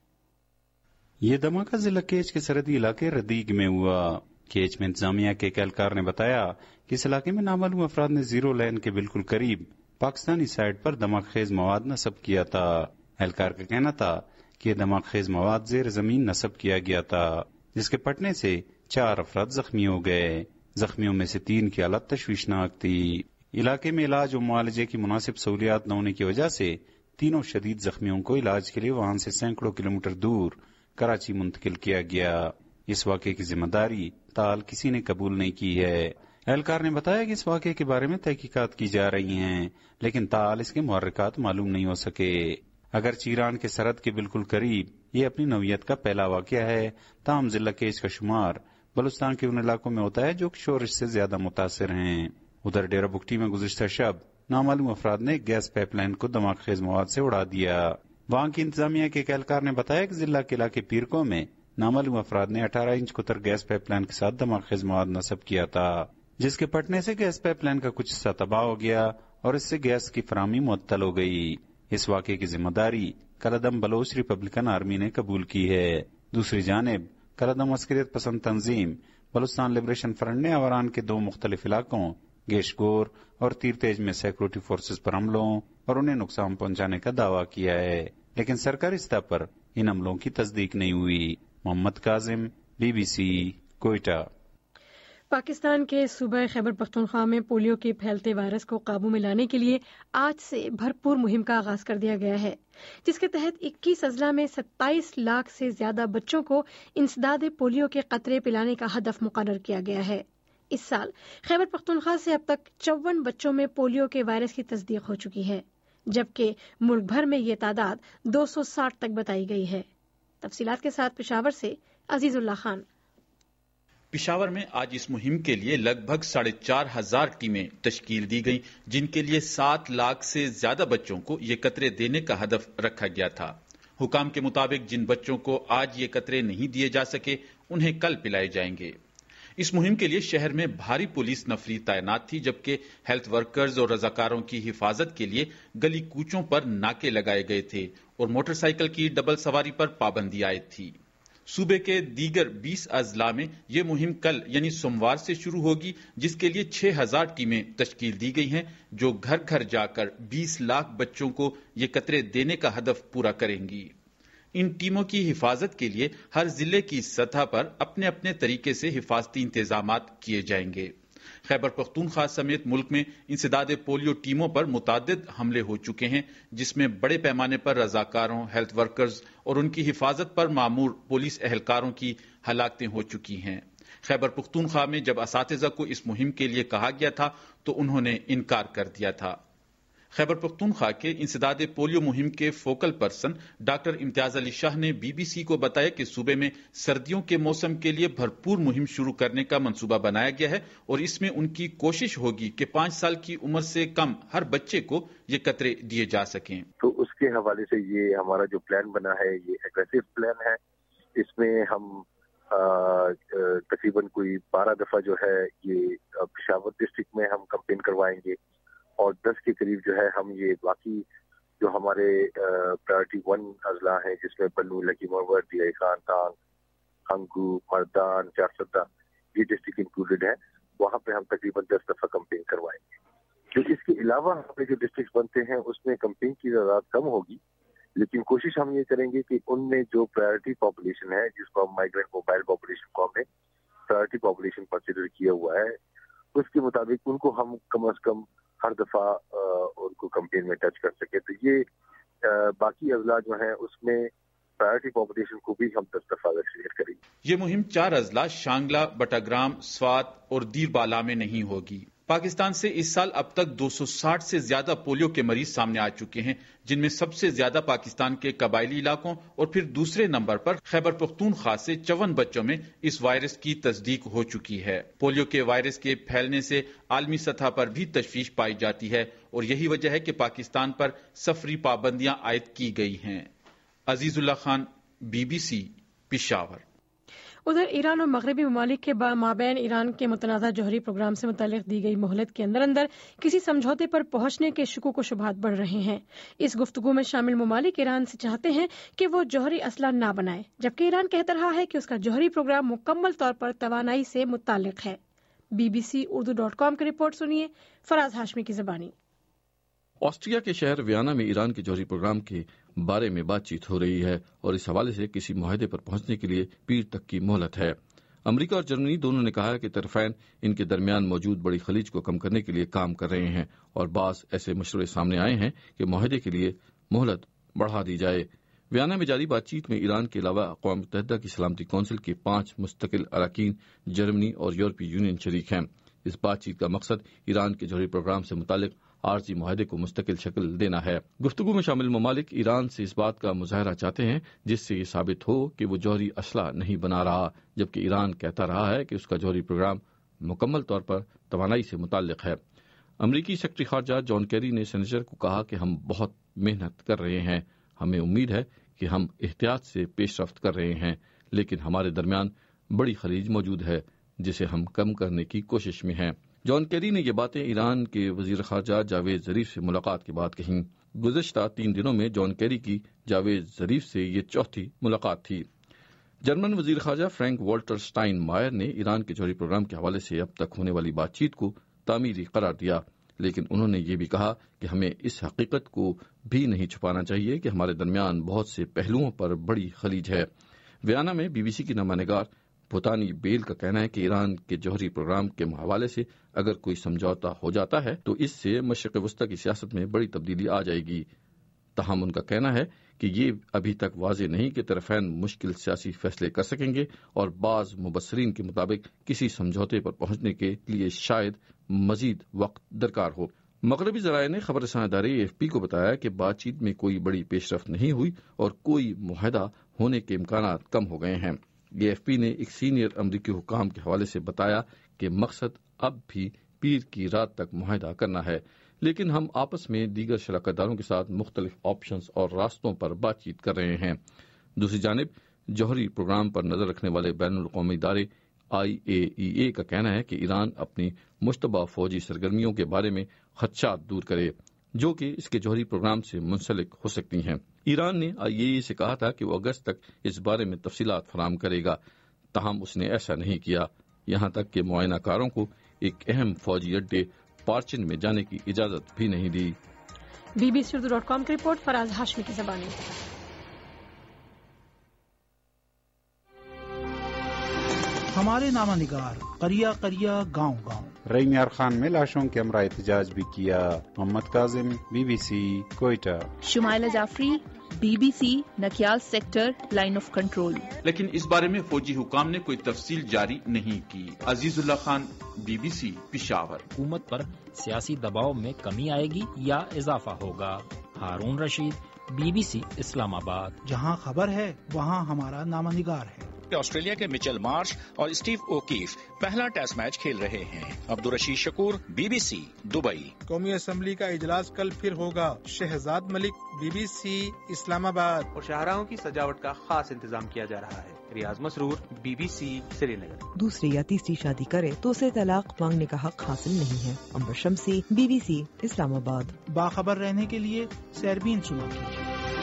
یہ دھماکہ ضلع کیچ کے سرحدی علاقے ردیگ میں ہوا۔ کیچ میں انتظامیہ کے ایک اہلکار نے بتایا کہ اس علاقے میں نامعلوم افراد نے زیرو لائن کے بالکل قریب پاکستانی سائٹ پر دھماکہ خیز مواد نصب کیا تھا۔ اہلکار کا کہنا تھا کہ دھماکہ خیز مواد زیر زمین نصب کیا گیا تھا، جس کے پھٹنے سے چار افراد زخمی ہو گئے۔ زخمیوں میں سے تین کی حالت تشویشناک تھی۔ علاقے میں علاج و معالجے کی مناسب سہولیات نہ ہونے کی وجہ سے تینوں شدید زخمیوں کو علاج کے لیے وہاں سے سینکڑوں کلومیٹر دور کراچی منتقل کیا گیا۔ اس واقعے کی ذمہ داری تاحال کسی نے قبول نہیں کی ہے۔ اہلکار نے بتایا کہ اس واقعے کے بارے میں تحقیقات کی جا رہی ہیں، لیکن تاحال اس کے محرکات معلوم نہیں ہو سکے۔ اگرچہ ایران کے سرحد کے بالکل قریب یہ اپنی نوعیت کا پہلا واقعہ ہے، تاہم ضلع کیچ کا شمار بلوچستان کے ان علاقوں میں ہوتا ہے جو شورش سے زیادہ متاثر ہیں۔ ادھر ڈیرہ بگٹی میں گزشتہ شب نامعلوم افراد نے گیس پائپ لائن کو دھماکہ خیز مواد سے اڑا دیا۔ وہاں کی انتظامیہ کے ایک اہلکار نے بتایا کہ ضلع کے علاقے پیرکو میں نامعلوم افراد نے اٹھارہ انچ قطر گیس پائپ لائن کے ساتھ دھماکہ خیز مواد نصب کیا تھا، جس کے پھٹنے سے گیس پائپ لائن کا کچھ حصہ تباہ ہو گیا اور اس سے گیس کی فراہمی معطل ہو گئی۔ اس واقعے کی ذمہ داری کلدم بلوچ ریپبلکن آرمی نے قبول کی ہے۔ دوسری جانب کلدم عسکریت پسند تنظیم بلوچستان لبریشن فرنٹ نے آوران کے دو مختلف علاقوں گیشگور اور تیر تیج میں سیکورٹی فورسز پر حملوں اور انہیں نقصان پہنچانے کا دعویٰ کیا ہے، لیکن سرکاری سطح پر ان حملوں کی تصدیق نہیں ہوئی۔ Muhammad Kazim, B B C, Quetta. Pakistan کے صوبہ خیبر پختونخوا میں پولیو کے پھیلتے وائرس کو قابو میں لانے کے لیے آج سے بھرپور مہم کا آغاز کر دیا گیا ہے، جس کے تحت اکیس اضلاع میں ستائیس لاکھ سے زیادہ بچوں کو انسداد پولیو کے قطرے پلانے کا ہدف مقرر کیا گیا ہے۔ اس سال خیبر پختونخوا سے اب تک چون بچوں میں پولیو کے وائرس کی تصدیق ہو چکی ہے، جبکہ ملک بھر میں یہ تعداد دو سو ساٹھ تک بتائی گئی ہے۔ تفصیلات کے ساتھ پشاور سے عزیز اللہ خان۔ پشاور میں آج اس مہم کے لیے لگ بھگ ساڑھے چار ہزار ٹیمیں تشکیل دی گئیں، جن کے لیے سات لاکھ سے زیادہ بچوں کو یہ قطرے دینے کا ہدف رکھا گیا تھا۔ حکام کے مطابق جن بچوں کو آج یہ قطرے نہیں دیے جا سکے انہیں کل پلائے جائیں گے۔ اس مہم کے لیے شہر میں بھاری پولیس نفری تعینات تھی، جبکہ ہیلتھ ورکرز اور رضاکاروں کی حفاظت کے لیے گلی کوچوں پر ناکے لگائے گئے تھے اور موٹر سائیکل کی ڈبل سواری پر پابندی عائد تھی۔ صوبے کے دیگر بیس اضلاع میں یہ مہم کل یعنی سوموار سے شروع ہوگی، جس کے لیے چھ ہزار ٹیمیں تشکیل دی گئی ہیں، جو گھر گھر جا کر بیس لاکھ بچوں کو یہ قطرے دینے کا ہدف پورا کریں گی۔ ان ٹیموں کی حفاظت کے لیے ہر ضلع کی سطح پر اپنے اپنے طریقے سے حفاظتی انتظامات کیے جائیں گے۔ خیبر پختونخوا سمیت ملک میں انسداد پولیو ٹیموں پر متعدد حملے ہو چکے ہیں، جس میں بڑے پیمانے پر رضاکاروں، ہیلتھ ورکرز اور ان کی حفاظت پر مامور پولیس اہلکاروں کی ہلاکتیں ہو چکی ہیں۔ خیبر پختونخوا میں جب اساتذہ کو اس مہم کے لیے کہا گیا تھا تو انہوں نے انکار کر دیا تھا۔ خیبر پختونخوا کے انسداد پولیو مہم کے فوکل پرسن ڈاکٹر امتیاز علی شاہ نے بی بی سی کو بتایا کہ صوبے میں سردیوں کے موسم کے لیے بھرپور مہم شروع کرنے کا منصوبہ بنایا گیا ہے اور اس میں ان کی کوشش ہوگی کہ پانچ سال کی عمر سے کم ہر بچے کو یہ قطرے دیے جا سکیں۔ تو اس کے حوالے سے یہ ہمارا جو پلان بنا ہے یہ ایگریسو پلان ہے۔ اس میں ہم تقریباً کوئی بارہ دفعہ جو ہے یہ پشاور ڈسٹرکٹ میں ہم کمپین کروائیں گے اور دس کے قریب جو ہے ہم یہ باقی جو ہمارے پرائرٹی ون اضلاع ہیں جس میں بنو، لکی مور، ڈی خان، تانگ، ہنگو، مردان، چارسدہ یہ ڈسٹرکٹ انکلوڈیڈ ہے، وہاں پہ ہم تقریباً دس دفعہ کمپین کروائیں گے۔ جو اس کے علاوہ ہمارے جو ڈسٹرکٹ بنتے ہیں اس میں کمپین کی تعداد کم ہوگی، لیکن کوشش ہم یہ کریں گے کہ ان میں جو پرائرٹی پاپولیشن ہے جس کو ہم مائیگرینٹ موبائل پاپولیشن کو ہم نے پرائرٹی پاپولیشن کنسیڈر کیا ہوا ہے، اس کے مطابق ان کو ہم کم از کم ہر دفعہ ان کو کمپین میں ٹچ کر سکے۔ تو یہ باقی اضلاع جو ہیں اس میں پرائرٹی پاپولیشن کو بھی ہم دس دفعہ ویکسینیٹ کریں گے۔ یہ مہم چار اضلاع شانگلہ، بٹاگرام، سوات اور دیر بالا میں نہیں ہوگی۔ پاکستان سے اس سال اب تک دو سو ساٹھ سے زیادہ پولیو کے مریض سامنے آ چکے ہیں، جن میں سب سے زیادہ پاکستان کے قبائلی علاقوں اور پھر دوسرے نمبر پر خیبر پختونخوا سے چون بچوں میں اس وائرس کی تصدیق ہو چکی ہے۔ پولیو کے وائرس کے پھیلنے سے عالمی سطح پر بھی تشویش پائی جاتی ہے اور یہی وجہ ہے کہ پاکستان پر سفری پابندیاں عائد کی گئی ہیں۔ Aziz ullah Khan, B B C, Peshawar. ادھر ایران اور مغربی ممالک کے مابین ایران کے متنازع جوہری پروگرام سے متعلق دی گئی مہلت کے اندر اندر کسی سمجھوتے پر پہنچنے کے شکوک و شبہات بڑھ رہے ہیں۔ اس گفتگو میں شامل ممالک ایران سے چاہتے ہیں کہ وہ جوہری اسلحہ نہ بنائے، جبکہ ایران کہتا رہا ہے کہ اس کا جوہری پروگرام مکمل طور پر توانائی سے متعلق ہے۔ B B C Urdu dot com کی رپورٹ سنیے، فراز ہاشمی کی زبانی۔ آسٹریا کے شہر ویانا میں ایران کے جوہری پروگرام کے بارے میں بات چیت ہو رہی ہے اور اس حوالے سے کسی معاہدے پر پہنچنے کے لیے پیر تک کی مہلت ہے۔ امریکہ اور جرمنی دونوں نے کہا ہے کہ طرفین ان کے درمیان موجود بڑی خلیج کو کم کرنے کے لیے کام کر رہے ہیں اور بعض ایسے مشورے سامنے آئے ہیں کہ معاہدے کے لیے مہلت بڑھا دی جائے۔ ویانا میں جاری بات چیت میں ایران کے علاوہ اقوام متحدہ کی سلامتی کونسل کے پانچ مستقل اراکین جرمنی اور یورپی یونین شریک ہیں۔ اس بات چیت کا مقصد ایران کے جوہری پروگرام سے متعلق عارضی معاہدے کو مستقل شکل دینا ہے۔ گفتگو میں شامل ممالک ایران سے اس بات کا مظاہرہ چاہتے ہیں جس سے یہ ثابت ہو کہ وہ جوہری اسلحہ نہیں بنا رہا، جبکہ ایران کہتا رہا ہے کہ اس کا جوہری پروگرام مکمل طور پر توانائی سے متعلق ہے۔ امریکی سیکرٹری خارجہ جان کیری نے سینیچر کو کہا کہ ہم بہت محنت کر رہے ہیں، ہمیں امید ہے کہ ہم احتیاط سے پیش رفت کر رہے ہیں، لیکن ہمارے درمیان بڑی خلیج موجود ہے جسے ہم کم کرنے کی کوشش میں ہیں۔ جان کیری نے یہ باتیں ایران کے وزیر خارجہ جاوید ظریف سے ملاقات کے بعد کہیں۔ گزشتہ تین دنوں میں جان کیری کی جاوید ظریف سے یہ چوتھی ملاقات تھی۔ جرمن وزیر خارجہ فرینک والٹر سٹائن مائر نے ایران کے جوہری پروگرام کے حوالے سے اب تک ہونے والی بات چیت کو تعمیری قرار دیا، لیکن انہوں نے یہ بھی کہا کہ ہمیں اس حقیقت کو بھی نہیں چھپانا چاہیے کہ ہمارے درمیان بہت سے پہلوؤں پر بڑی خلیج ہے۔ ویانا میں بی بی سی کی نامہ نگار بھوتانی بیل کا کہنا ہے کہ ایران کے جوہری پروگرام کے حوالے سے اگر کوئی سمجھوتا ہو جاتا ہے تو اس سے مشرق وسطی کی سیاست میں بڑی تبدیلی آ جائے گی. تاہم ان کا کہنا ہے کہ یہ ابھی تک واضح نہیں کہ طرفین مشکل سیاسی فیصلے کر سکیں گے اور بعض مبصرین کے مطابق کسی سمجھوتے پر پہنچنے کے لیے شاید مزید وقت درکار ہو. مغربی ذرائع نے خبر رساں ادارے اے ایف پی کو بتایا کہ بات چیت میں کوئی بڑی پیش رفت نہیں ہوئی اور کوئی معاہدہ ہونے کے امکانات کم ہو گئے ہیں. اے ایف پی نے ایک سینئر امریکی حکام کے حوالے سے بتایا کہ مقصد اب بھی پیر کی رات تک معاہدہ کرنا ہے، لیکن ہم آپس میں دیگر شراکت داروں کے ساتھ مختلف آپشنز اور راستوں پر بات چیت کر رہے ہیں. دوسری جانب جوہری پروگرام پر نظر رکھنے والے بین الاقوامی ادارے آئی اے ای اے کا کہنا ہے کہ ایران اپنی مشتبہ فوجی سرگرمیوں کے بارے میں خدشات دور کرے جو کہ اس کے جوہری پروگرام سے منسلک ہو سکتی ہیں. ایران نے آئی اے ای اے سے کہا تھا کہ وہ اگست تک اس بارے میں تفصیلات فراہم کرے گا، تاہم اس نے ایسا نہیں کیا، یہاں تک کہ معائنہ کاروں کو ایک اہم فوجی اڈے پارچن میں جانے کی اجازت بھی نہیں دی. B B C Urdu dot com کی رپورٹ فراز ہاشمی کی زبانی. ہمارے نامہ نگار قریہ قریہ گاؤں گاؤں. رعیم یار خان میں لاشوں کے ہمراہ احتجاج بھی کیا. Muhammad Kazim, B B C, Quetta. Shumaila Jafri, B B C, Nikyal sector, line of control. لیکن اس بارے میں فوجی حکام نے کوئی تفصیل جاری نہیں کی. Aziz ullah Khan, B B C, Peshawar. حکومت پر سیاسی دباؤ میں کمی آئے گی یا اضافہ ہوگا؟ Haroon Rashid, B B C, Islamabad. جہاں خبر ہے وہاں ہمارا نامہ نگار ہے. آسٹریلیا کے مچل مارش اور اسٹیو اوکیف پہلا ٹیسٹ میچ کھیل رہے ہیں. Abdul Rashid Shakoor, B B C, Dubai. قومی اسمبلی کا اجلاس کل پھر ہوگا. Shehzad Malik, B B C, Islamabad. اور شاہراہوں کی سجاوٹ کا خاص انتظام کیا جا رہا ہے. Riaz Masroor, B B C, Srinagar. دوسری یا تیسری شادی کرے تو اسے طلاق مانگنے کا حق حاصل نہیں ہے. امبر شمسی، بی بی سی، اسلام آباد. باخبر رہنے کے لیے سیربین سنا کیجیے.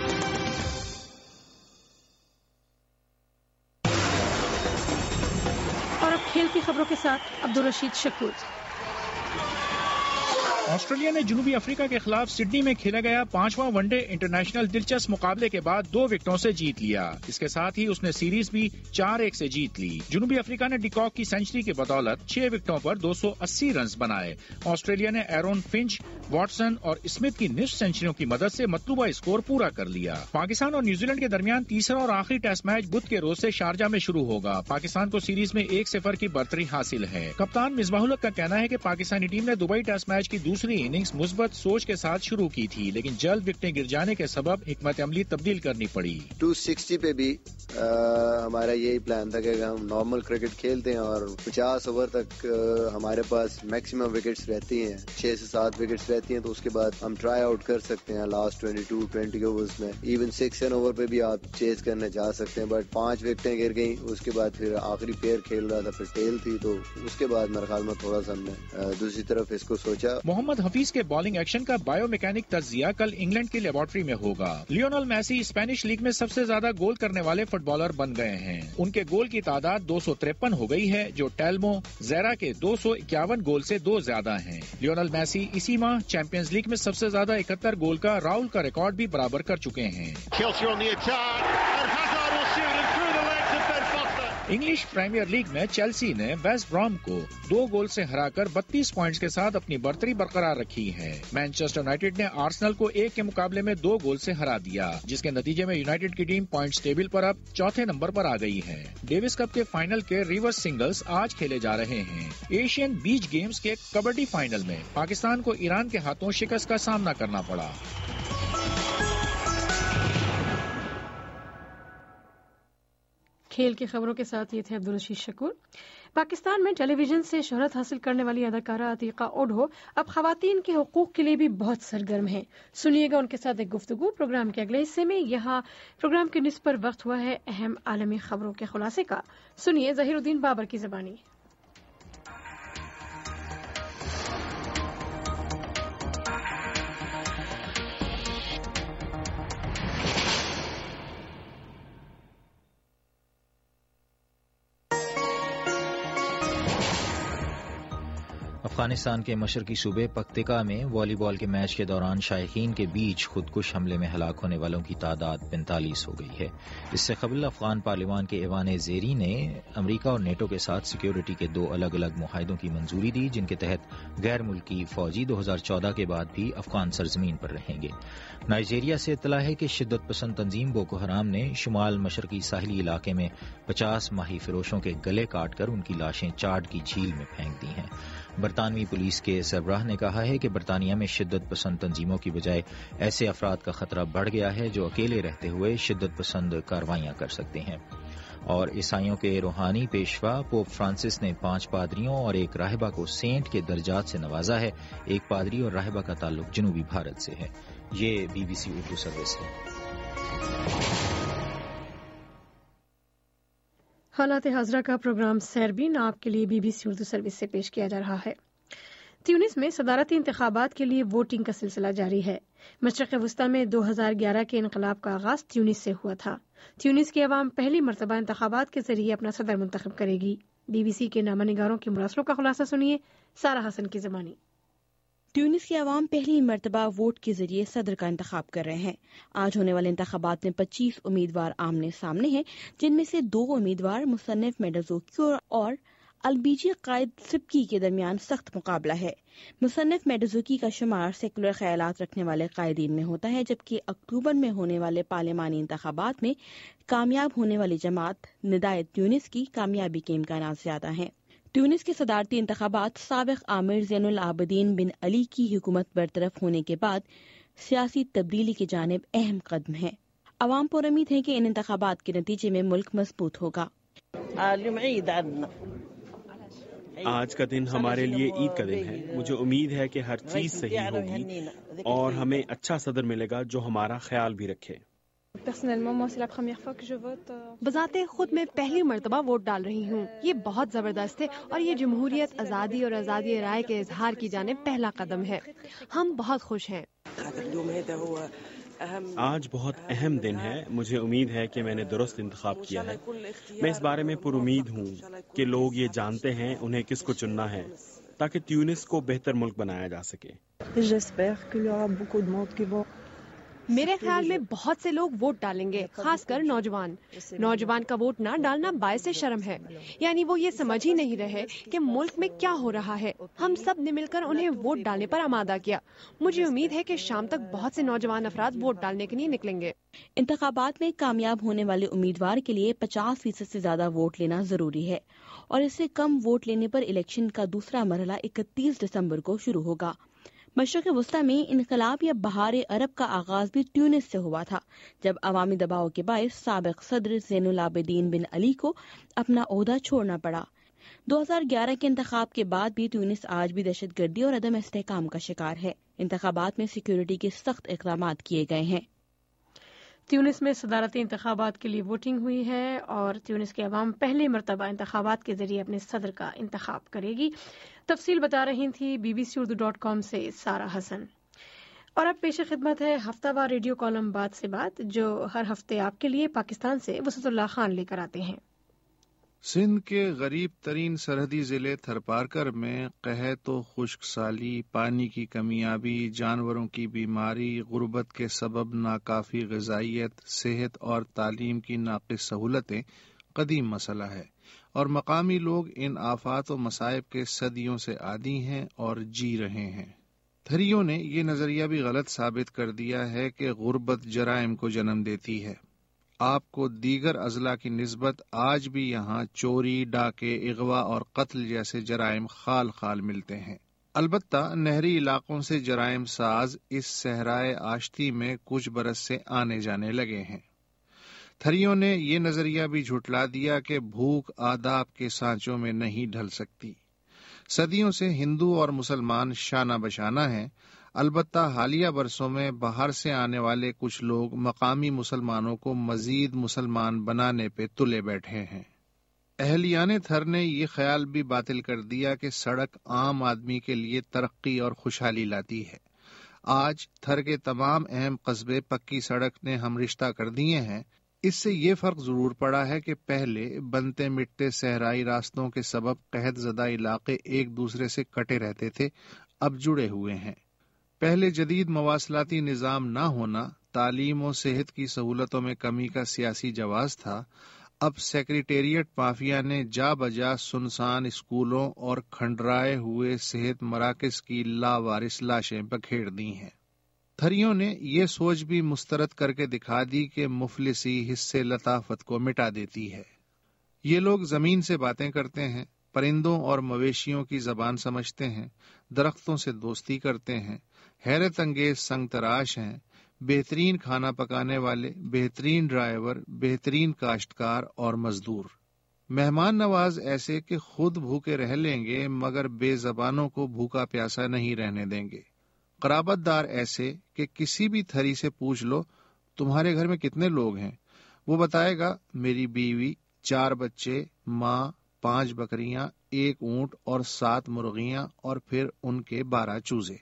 کھیل کی خبروں کے ساتھ عبدالرشید شکور. آسٹریلیا نے جنوبی افریقہ کے خلاف سڈنی میں کھیلا گیا پانچواں ون ڈے انٹرنیشنل دلچسپ مقابلے کے بعد دو وکٹوں سے جیت لیا. اس کے ساتھ ہی اس نے سیریز بھی چار ایک سے جیت لی. جنوبی افریقہ نے ڈیکاک کی سینچری کی بدولت چھ وکٹوں پر دو سو اسی رنز بنائے. آسٹریلیا نے ایرون فنچ، واٹسن اور اسمتھ کی نصف سینچریوں کی مدد سے مطلوبہ اسکور پورا کر لیا. پاکستان اور نیوزی لینڈ کے درمیان تیسرا اور آخری ٹیسٹ میچ بدھ کے روز سے شارجہ میں شروع ہوگا. پاکستان کو سیریز میں ایک صفر کی برتری حاصل ہے. کپتان مصباح الحق کا کہنا ہے کہ پاکستانی ٹیم نے دبئی ٹیسٹ میچ کی دوسری اننگز مثبت سوچ کے ساتھ شروع کی تھی، لیکن جلد وکٹیں گر جانے کے سبب حکمت عملی تبدیل کرنی پڑی. دو سو ساٹھ پہ بھی آ, ہمارا یہی پلان تھا کہ ہم نارمل کرکٹ کھیلتے ہیں اور پچاس اوور تک آ, ہمارے پاس میکسیمم وکٹس رہتی ہیں، چھ سے سات وکٹس رہتی ہیں، تو اس کے بعد ہم ٹرائی آؤٹ کر سکتے ہیں last twenty to twenty overs میں. ایون سکس اوور پہ بھی آپ چیز کرنے جا سکتے ہیں، بٹ پانچ وکٹیں گر گئیں. اس کے بعد پھر آخری پیئر کھیل رہا تھا، پھر ٹیل تھی، تو اس کے بعد میرے خیال میں تھوڑا سا ہم نے دوسری طرف اس کو سوچا. محمد حفیظ کے بالنگ ایکشن کا بایو میکینک تجزیہ کل انگلینڈ کی لیبارٹری میں ہوگا. لیونل میسی اسپینش لیگ میں سب سے زیادہ گول کرنے والے فٹ بالر بن گئے ہیں. ان کے گول کی تعداد دو سو ترپن ہو گئی ہے، جو ٹیلمو زیرا کے دو سو اکیاون گول سے دو زیادہ ہیں. لیونل میسی اسی ماہ چیمپئنز لیگ میں سب سے زیادہ اکہتر گول کا راؤل کا ریکارڈ بھی برابر کر چکے ہیں. انگلش پریمیئر لیگ میں چیلسی نے ویسٹ برام کو دو گول سے ہرا کر بتیس پوائنٹس کے ساتھ اپنی برتری برقرار رکھی ہے. مینچسٹر یونائیٹڈ نے آرسنل کو ایک کے مقابلے میں دو گول سے ہرا دیا، جس کے نتیجے میں یونائیٹڈ کی ٹیم پوائنٹس ٹیبل پر اب چوتھے نمبر پر آ گئی ہے. ڈیوس کپ کے فائنل کے ریورس سنگلز آج کھیلے جا رہے ہیں. ایشین بیچ گیمز کے کبڈی فائنل میں پاکستان کو ایران کے ہاتھوں شکست کا سامنا کرنا پڑا. کھیل کی خبروں کے ساتھ یہ تھے عبدالرشید شکور. پاکستان میں ٹیلی ویژن سے شہرت حاصل کرنے والی اداکارہ عتیقہ اوڈھو اب خواتین کے حقوق کے لیے بھی بہت سرگرم ہیں. سنیے گا ان کے ساتھ ایک گفتگو. پروگرام کے اگلے حصے میں یہاں پروگرام کے نصف پر وقت ہوا ہے اہم عالمی خبروں کے خلاصے کا. سنیے ظہیر الدین بابر کی زبانی. افغانستان کے مشرقی صوبے پکتیکا میں والی بال کے میچ کے دوران شائقین کے بیچ خودکش حملے میں ہلاک ہونے والوں کی تعداد پینتالیس ہو گئی ہے۔ اس سے قبل افغان پارلیمان کے ایوان زیری نے امریکہ اور نیٹو کے ساتھ سیکیورٹی کے دو الگ الگ معاہدوں کی منظوری دی، جن کے تحت غیر ملکی فوجی دو ہزار چودہ کے بعد بھی افغان سرزمین پر رہیں گے۔ نائجیریا سے اطلاع ہے کہ شدت پسند تنظیم بوکو حرام نے شمال مشرقی ساحلی علاقے میں پچاس ماہی فروشوں کے گلے کاٹ کر ان کی لاشیں چاڈ کی جھیل میں پھینک دی ہیں۔ برطانوی پولیس کے سربراہ نے کہا ہے کہ برطانیہ میں شدت پسند تنظیموں کی بجائے ایسے افراد کا خطرہ بڑھ گیا ہے جو اکیلے رہتے ہوئے شدت پسند کارروائیاں کر سکتے ہیں۔ اور عیسائیوں کے روحانی پیشوا پوپ فرانسس نے پانچ پادریوں اور ایک راہبہ کو سینٹ کے درجات سے نوازا ہے۔ ایک پادری اور راہبہ کا تعلق جنوبی بھارت سے ہے۔ یہ B B C Urdu service ہے۔ حالات حاضرہ کا پروگرام سیربین آپ کے لیے B B C Urdu service سے پیش کیا جا رہا ہے۔ تیونس میں صدارتی انتخابات کے لیے ووٹنگ کا سلسلہ جاری ہے۔ مشرق وسطی میں دو ہزار گیارہ کے انقلاب کا آغاز تیونس سے ہوا تھا۔ تیونس کی عوام پہلی مرتبہ انتخابات کے ذریعے اپنا صدر منتخب کرے گی۔ بی بی سی کے نامہ نگاروں کے مراسلوں کا خلاصہ سنیے، سارہ حسن کی زبانی۔ تیونس کی عوام پہلی مرتبہ ووٹ کے ذریعے صدر کا انتخاب کر رہے ہیں۔ آج ہونے والے انتخابات میں پچیس امیدوار آمنے سامنے ہیں، جن میں سے دو امیدوار مصنف میڈوزوکی اور البیجی قائد سبکی کے درمیان سخت مقابلہ ہے۔ مصنف میڈوزوکی کا شمار سیکولر خیالات رکھنے والے قائدین میں ہوتا ہے، جبکہ اکتوبر میں ہونے والے پارلیمانی انتخابات میں کامیاب ہونے والی جماعت ندائے تیونس کی کامیابی کے امکانات زیادہ ہیں۔ تیونس کے صدارتی انتخابات سابق آمر زین العابدین بن علی کی حکومت برطرف ہونے کے بعد سیاسی تبدیلی کی جانب اہم قدم ہے۔ عوام پر امید ہے کہ ان انتخابات کے نتیجے میں ملک مضبوط ہوگا۔ آج کا دن ہمارے لیے عید کا دن ہے۔ مجھے امید ہے کہ ہر چیز صحیح ہوگی اور ہمیں اچھا صدر ملے گا جو ہمارا خیال بھی رکھے۔ بذات خود میں پہلی مرتبہ ووٹ ڈال رہی ہوں۔ یہ بہت زبردست ہے اور یہ جمہوریت، آزادی اور آزادی رائے کے اظہار کی جانب پہلا قدم ہے۔ ہم بہت خوش ہیں۔ آج بہت اہم دن ہے۔ مجھے امید ہے کہ میں نے درست انتخاب کیا ہے۔ میں اس بارے میں پر امید ہوں کہ لوگ یہ جانتے ہیں انہیں کس کو چننا ہے تاکہ تیونس کو بہتر ملک بنایا جا سکے۔ میرے خیال میں بہت سے لوگ ووٹ ڈالیں گے، خاص کر نوجوان۔ نوجوان کا ووٹ نہ ڈالنا باعث شرم ہے، یعنی وہ یہ سمجھ ہی نہیں رہے کہ ملک میں کیا ہو رہا ہے۔ ہم سب نے مل کر انہیں ووٹ ڈالنے پر آمادہ کیا۔ مجھے امید ہے کہ شام تک بہت سے نوجوان افراد ووٹ ڈالنے کے لیے نکلیں گے۔ انتخابات میں کامیاب ہونے والے امیدوار کے لیے پچاس فیصد سے زیادہ ووٹ لینا ضروری ہے، اور اس سے کم ووٹ لینے پر الیکشن کا دوسرا مرحلہ اکتیس دسمبر کو شروع ہوگا۔ مشرق وسطی میں انقلاب یا بہار عرب کا آغاز بھی تیونس سے ہوا تھا، جب عوامی دباؤ کے باعث سابق صدر زین العابدین بن علی کو اپنا عہدہ چھوڑنا پڑا۔ دو ہزار گیارہ کے انتخاب کے بعد بھی تیونس آج بھی دہشت گردی اور عدم استحکام کا شکار ہے۔ انتخابات میں سیکیورٹی کے سخت اقدامات کیے گئے ہیں۔ تیونس میں صدارتی انتخابات کے لیے ووٹنگ ہوئی ہے اور تیونس کے عوام پہلی مرتبہ انتخابات کے ذریعے اپنے صدر کا انتخاب کرے گی۔ تفصیل بتا رہی تھی B B C Urdu dot com سے سارہ حسن۔ اور اب پیش خدمت ہے ہفتہ وار ریڈیو کالم بات سے بات، جو ہر ہفتے آپ کے لیے پاکستان سے وسط اللہ خان لے کر آتے ہیں۔ سندھ کے غریب ترین سرحدی ضلع تھرپارکر میں قحط و خشک سالی، پانی کی کمیابی، جانوروں کی بیماری، غربت کے سبب ناکافی غذائیت، صحت اور تعلیم کی ناقص سہولتیں قدیم مسئلہ ہے، اور مقامی لوگ ان آفات و مصائب کے صدیوں سے عادی ہیں اور جی رہے ہیں۔ تھریوں نے یہ نظریہ بھی غلط ثابت کر دیا ہے کہ غربت جرائم کو جنم دیتی ہے۔ آپ کو دیگر اضلاع کی نسبت آج بھی یہاں چوری، ڈاکے، اغوا اور قتل جیسے جرائم خال خال ملتے ہیں۔ البتہ نہری علاقوں سے جرائم ساز اس صحرائے آشتی میں کچھ برس سے آنے جانے لگے ہیں۔ تھریوں نے یہ نظریہ بھی جھٹلا دیا کہ بھوک آداب کے سانچوں میں نہیں ڈھل سکتی۔ صدیوں سے ہندو اور مسلمان شانہ بشانہ ہیں، البتہ حالیہ برسوں میں باہر سے آنے والے کچھ لوگ مقامی مسلمانوں کو مزید مسلمان بنانے پہ تلے بیٹھے ہیں۔ اہلیان تھر نے یہ خیال بھی باطل کر دیا کہ سڑک عام آدمی کے لیے ترقی اور خوشحالی لاتی ہے۔ آج تھر کے تمام اہم قصبے پکی سڑک نے ہم رشتہ کر دیے ہیں، اس سے یہ فرق ضرور پڑا ہے کہ پہلے بنتے مٹتے صحرائی راستوں کے سبب قحط زدہ علاقے ایک دوسرے سے کٹے رہتے تھے، اب جڑے ہوئے ہیں۔ پہلے جدید مواصلاتی نظام نہ ہونا، تعلیم و صحت کی سہولتوں میں کمی کا سیاسی جواز تھا، اب سیکریٹریٹ مافیا نے جا بجا سنسان اسکولوں اور کھنڈرائے ہوئے صحت مراکز کی لاوارث لاشیں بکھیر دی ہیں۔ تھریوں نے یہ سوچ بھی مسترد کر کے دکھا دی کہ مفلسی حصے لطافت کو مٹا دیتی ہے۔ یہ لوگ زمین سے باتیں کرتے ہیں، پرندوں اور مویشیوں کی زبان سمجھتے ہیں، درختوں سے دوستی کرتے ہیں، حیرت انگیز سنگ تراش ہیں، بہترین کھانا پکانے والے، بہترین ڈرائیور، بہترین کاشتکار اور مزدور، مہمان نواز ایسے کہ خود بھوکے رہ لیں گے مگر بے زبانوں کو بھوکا پیاسا نہیں رہنے دیں گے، قرابت دار ایسے کہ کسی بھی تھری سے پوچھ لو تمہارے گھر میں کتنے لوگ ہیں، وہ بتائے گا میری بیوی، چار بچے، ماں، پانچ بکریاں، ایک اونٹ اور سات مرغیاں اور پھر ان کے بارہ چوزے۔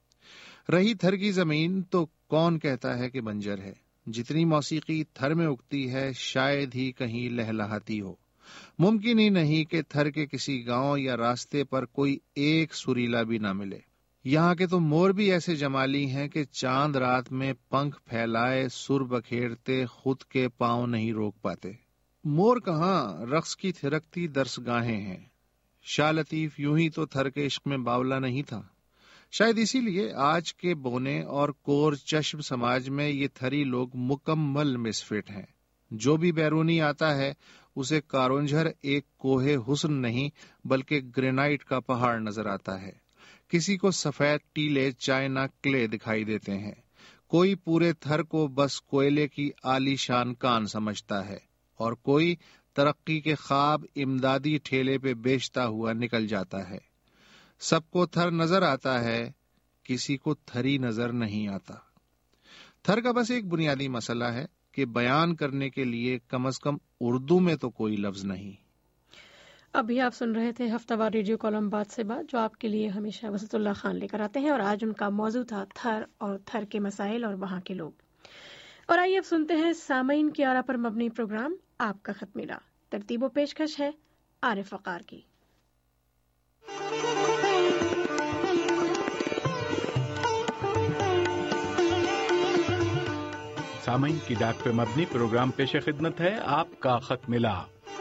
رہی تھر کی زمین تو کون کہتا ہے کہ بنجر ہے؟ جتنی موسیقی تھر میں اگتی ہے شاید ہی کہیں لہلہاتی ہو۔ ممکن ہی نہیں کہ تھر کے کسی گاؤں یا راستے پر کوئی ایک سریلا بھی نہ ملے۔ یہاں کے تو مور بھی ایسے جمالی ہیں کہ چاند رات میں پنکھ پھیلائے سر بکھیرتے خود کے پاؤں نہیں روک پاتے۔ مور کہاں، رقص کی تھرکتی درسگاہیں ہیں۔ شاہ لطیف یوں ہی تو تھر کے عشق میں باولا نہیں تھا۔ شاید اسی لیے آج کے بونے اور کور چشم سماج میں یہ تھری لوگ مکمل مسفٹ ہیں۔ جو بھی بیرونی آتا ہے اسے کارونجھر ایک کوہ حسن نہیں بلکہ گرینائٹ کا پہاڑ نظر آتا ہے۔ کسی کو سفید ٹیلے چائنا کلے دکھائی دیتے ہیں، کوئی پورے تھر کو بس کوئلے کی عالی شان کان سمجھتا ہے اور کوئی ترقی کے خواب امدادی ٹھیلے پہ بیچتا ہوا نکل جاتا ہے۔ سب کو تھر نظر آتا ہے، کسی کو تھری نظر نہیں آتا۔ تھر کا بس ایک بنیادی مسئلہ ہے کہ بیان کرنے کے لیے کم از کم اردو میں تو کوئی لفظ نہیں۔ ابھی آپ سن رہے تھے ہفتہ وار ریڈیو کالم بات سے بات، جو آپ کے لیے ہمیشہ وسط اللہ خان لے کر آتے ہیں، اور آج ان کا موضوع تھا تھر اور تھر کے مسائل اور وہاں کے لوگ۔ اور آئیے اب سنتے ہیں سامعین کی آرا پر مبنی پروگرام آپ کا خط ملا۔ ترتیب و پیشکش ہے عارف وقار کی۔ سامعین کی ڈاک پہ مبنی پروگرام پیش خدمت ہے آپ کا خط ملا۔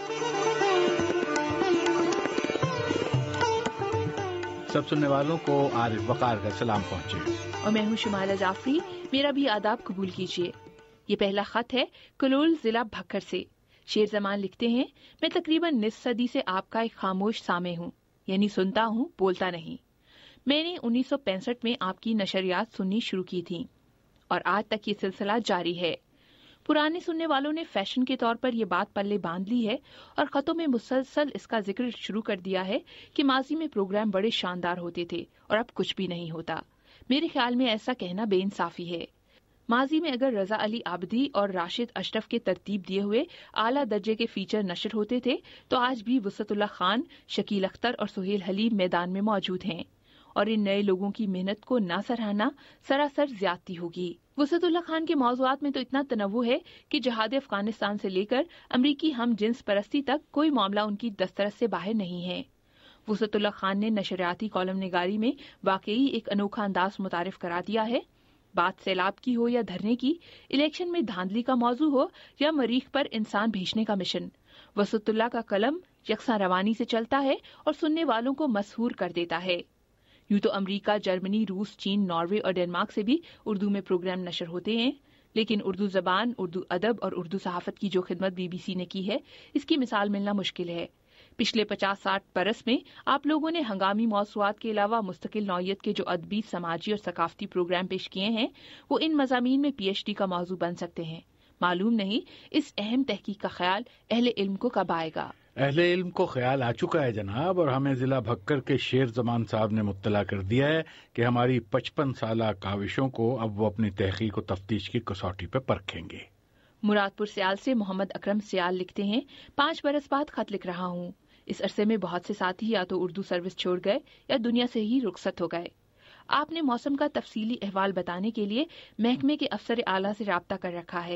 سب سننے والوں کو عارف وقار کا سلام پہنچے، اور میں ہوں شمائلہ جعفری، میرا بھی آداب قبول کیجیے۔ یہ پہلا خط ہے کلول ضلع بھکر سے۔ شیر زمان لکھتے ہیں، میں تقریباً نصف صدی سے آپ کا ایک خاموش سامع ہوں، یعنی سنتا ہوں بولتا نہیں۔ میں نے انیس سو پینسٹھ میں آپ کی نشریات سننی شروع کی تھیں اور آج تک یہ سلسلہ جاری ہے۔ پرانے سننے والوں نے فیشن کے طور پر یہ بات پلے باندھ لی ہے اور خطوں میں مسلسل اس کا ذکر شروع کر دیا ہے کہ ماضی میں پروگرام بڑے شاندار ہوتے تھے اور اب کچھ بھی نہیں ہوتا۔ میرے خیال میں ایسا کہنا بے انصافی ہے۔ ماضی میں اگر رضا علی عابدی اور راشد اشرف کے ترتیب دیے ہوئے اعلیٰ درجے کے فیچر نشر ہوتے تھے تو آج بھی وسعت اللہ خان، شکیل اختر اور سہیل حلیم میدان میں موجود ہیں، اور ان نئے لوگوں کی محنت کو نہ سراہنا سراسر زیادتی ہوگی۔ وسعت اللہ خان کے موضوعات میں تو اتنا تنوع ہے کہ جہاد افغانستان سے لے کر امریکی ہم جنس پرستی تک کوئی معاملہ ان کی دسترس سے باہر نہیں ہے۔ وسعت اللہ خان نے نشریاتی کالم نگاری میں واقعی ایک انوکھا انداز متعارف کرا دیا ہے۔ بات سیلاب کی ہو یا دھرنے کی، الیکشن میں دھاندلی کا موضوع ہو یا مریخ پر انسان بھیجنے کا مشن، وسعت اللہ کا قلم یکساں روانی سے چلتا ہے اور سننے والوں کو مسحور کر دیتا ہے۔ یوں تو امریکہ، جرمنی، روس، چین، ناروے اور ڈنمارک سے بھی اردو میں پروگرام نشر ہوتے ہیں، لیکن اردو زبان، اردو ادب اور اردو صحافت کی جو خدمت بی بی سی نے کی ہے، اس کی مثال ملنا مشکل ہے۔ پچھلے پچاس ساٹھ برس میں آپ لوگوں نے ہنگامی موضوعات کے علاوہ مستقل نوعیت کے جو ادبی، سماجی اور ثقافتی پروگرام پیش کیے ہیں، وہ ان مضامین میں پی ایچ ڈی کا موضوع بن سکتے ہیں۔ معلوم نہیں اس اہم تحقیق کا خیال اہل علم کو کب آئے گا۔ اہل علم کو خیال آ چکا ہے جناب، اور ہمیں ضلع بھکر کے شیر زمان صاحب نے مطلع کر دیا ہے کہ ہماری پچپن سالہ کاوشوں کو اب وہ اپنی تحقیق و تفتیش کی کسوٹی پہ پرکھیں گے۔ مرادپور سیال سے محمد اکرم سیال لکھتے ہیں، پانچ برس بعد خط لکھ رہا ہوں۔ اس عرصے میں بہت سے ساتھی یا تو اردو سروس چھوڑ گئے یا دنیا سے ہی رخصت ہو گئے۔ آپ نے موسم کا تفصیلی احوال بتانے کے لیے محکمے کے افسر اعلیٰ سے رابطہ کر رکھا ہے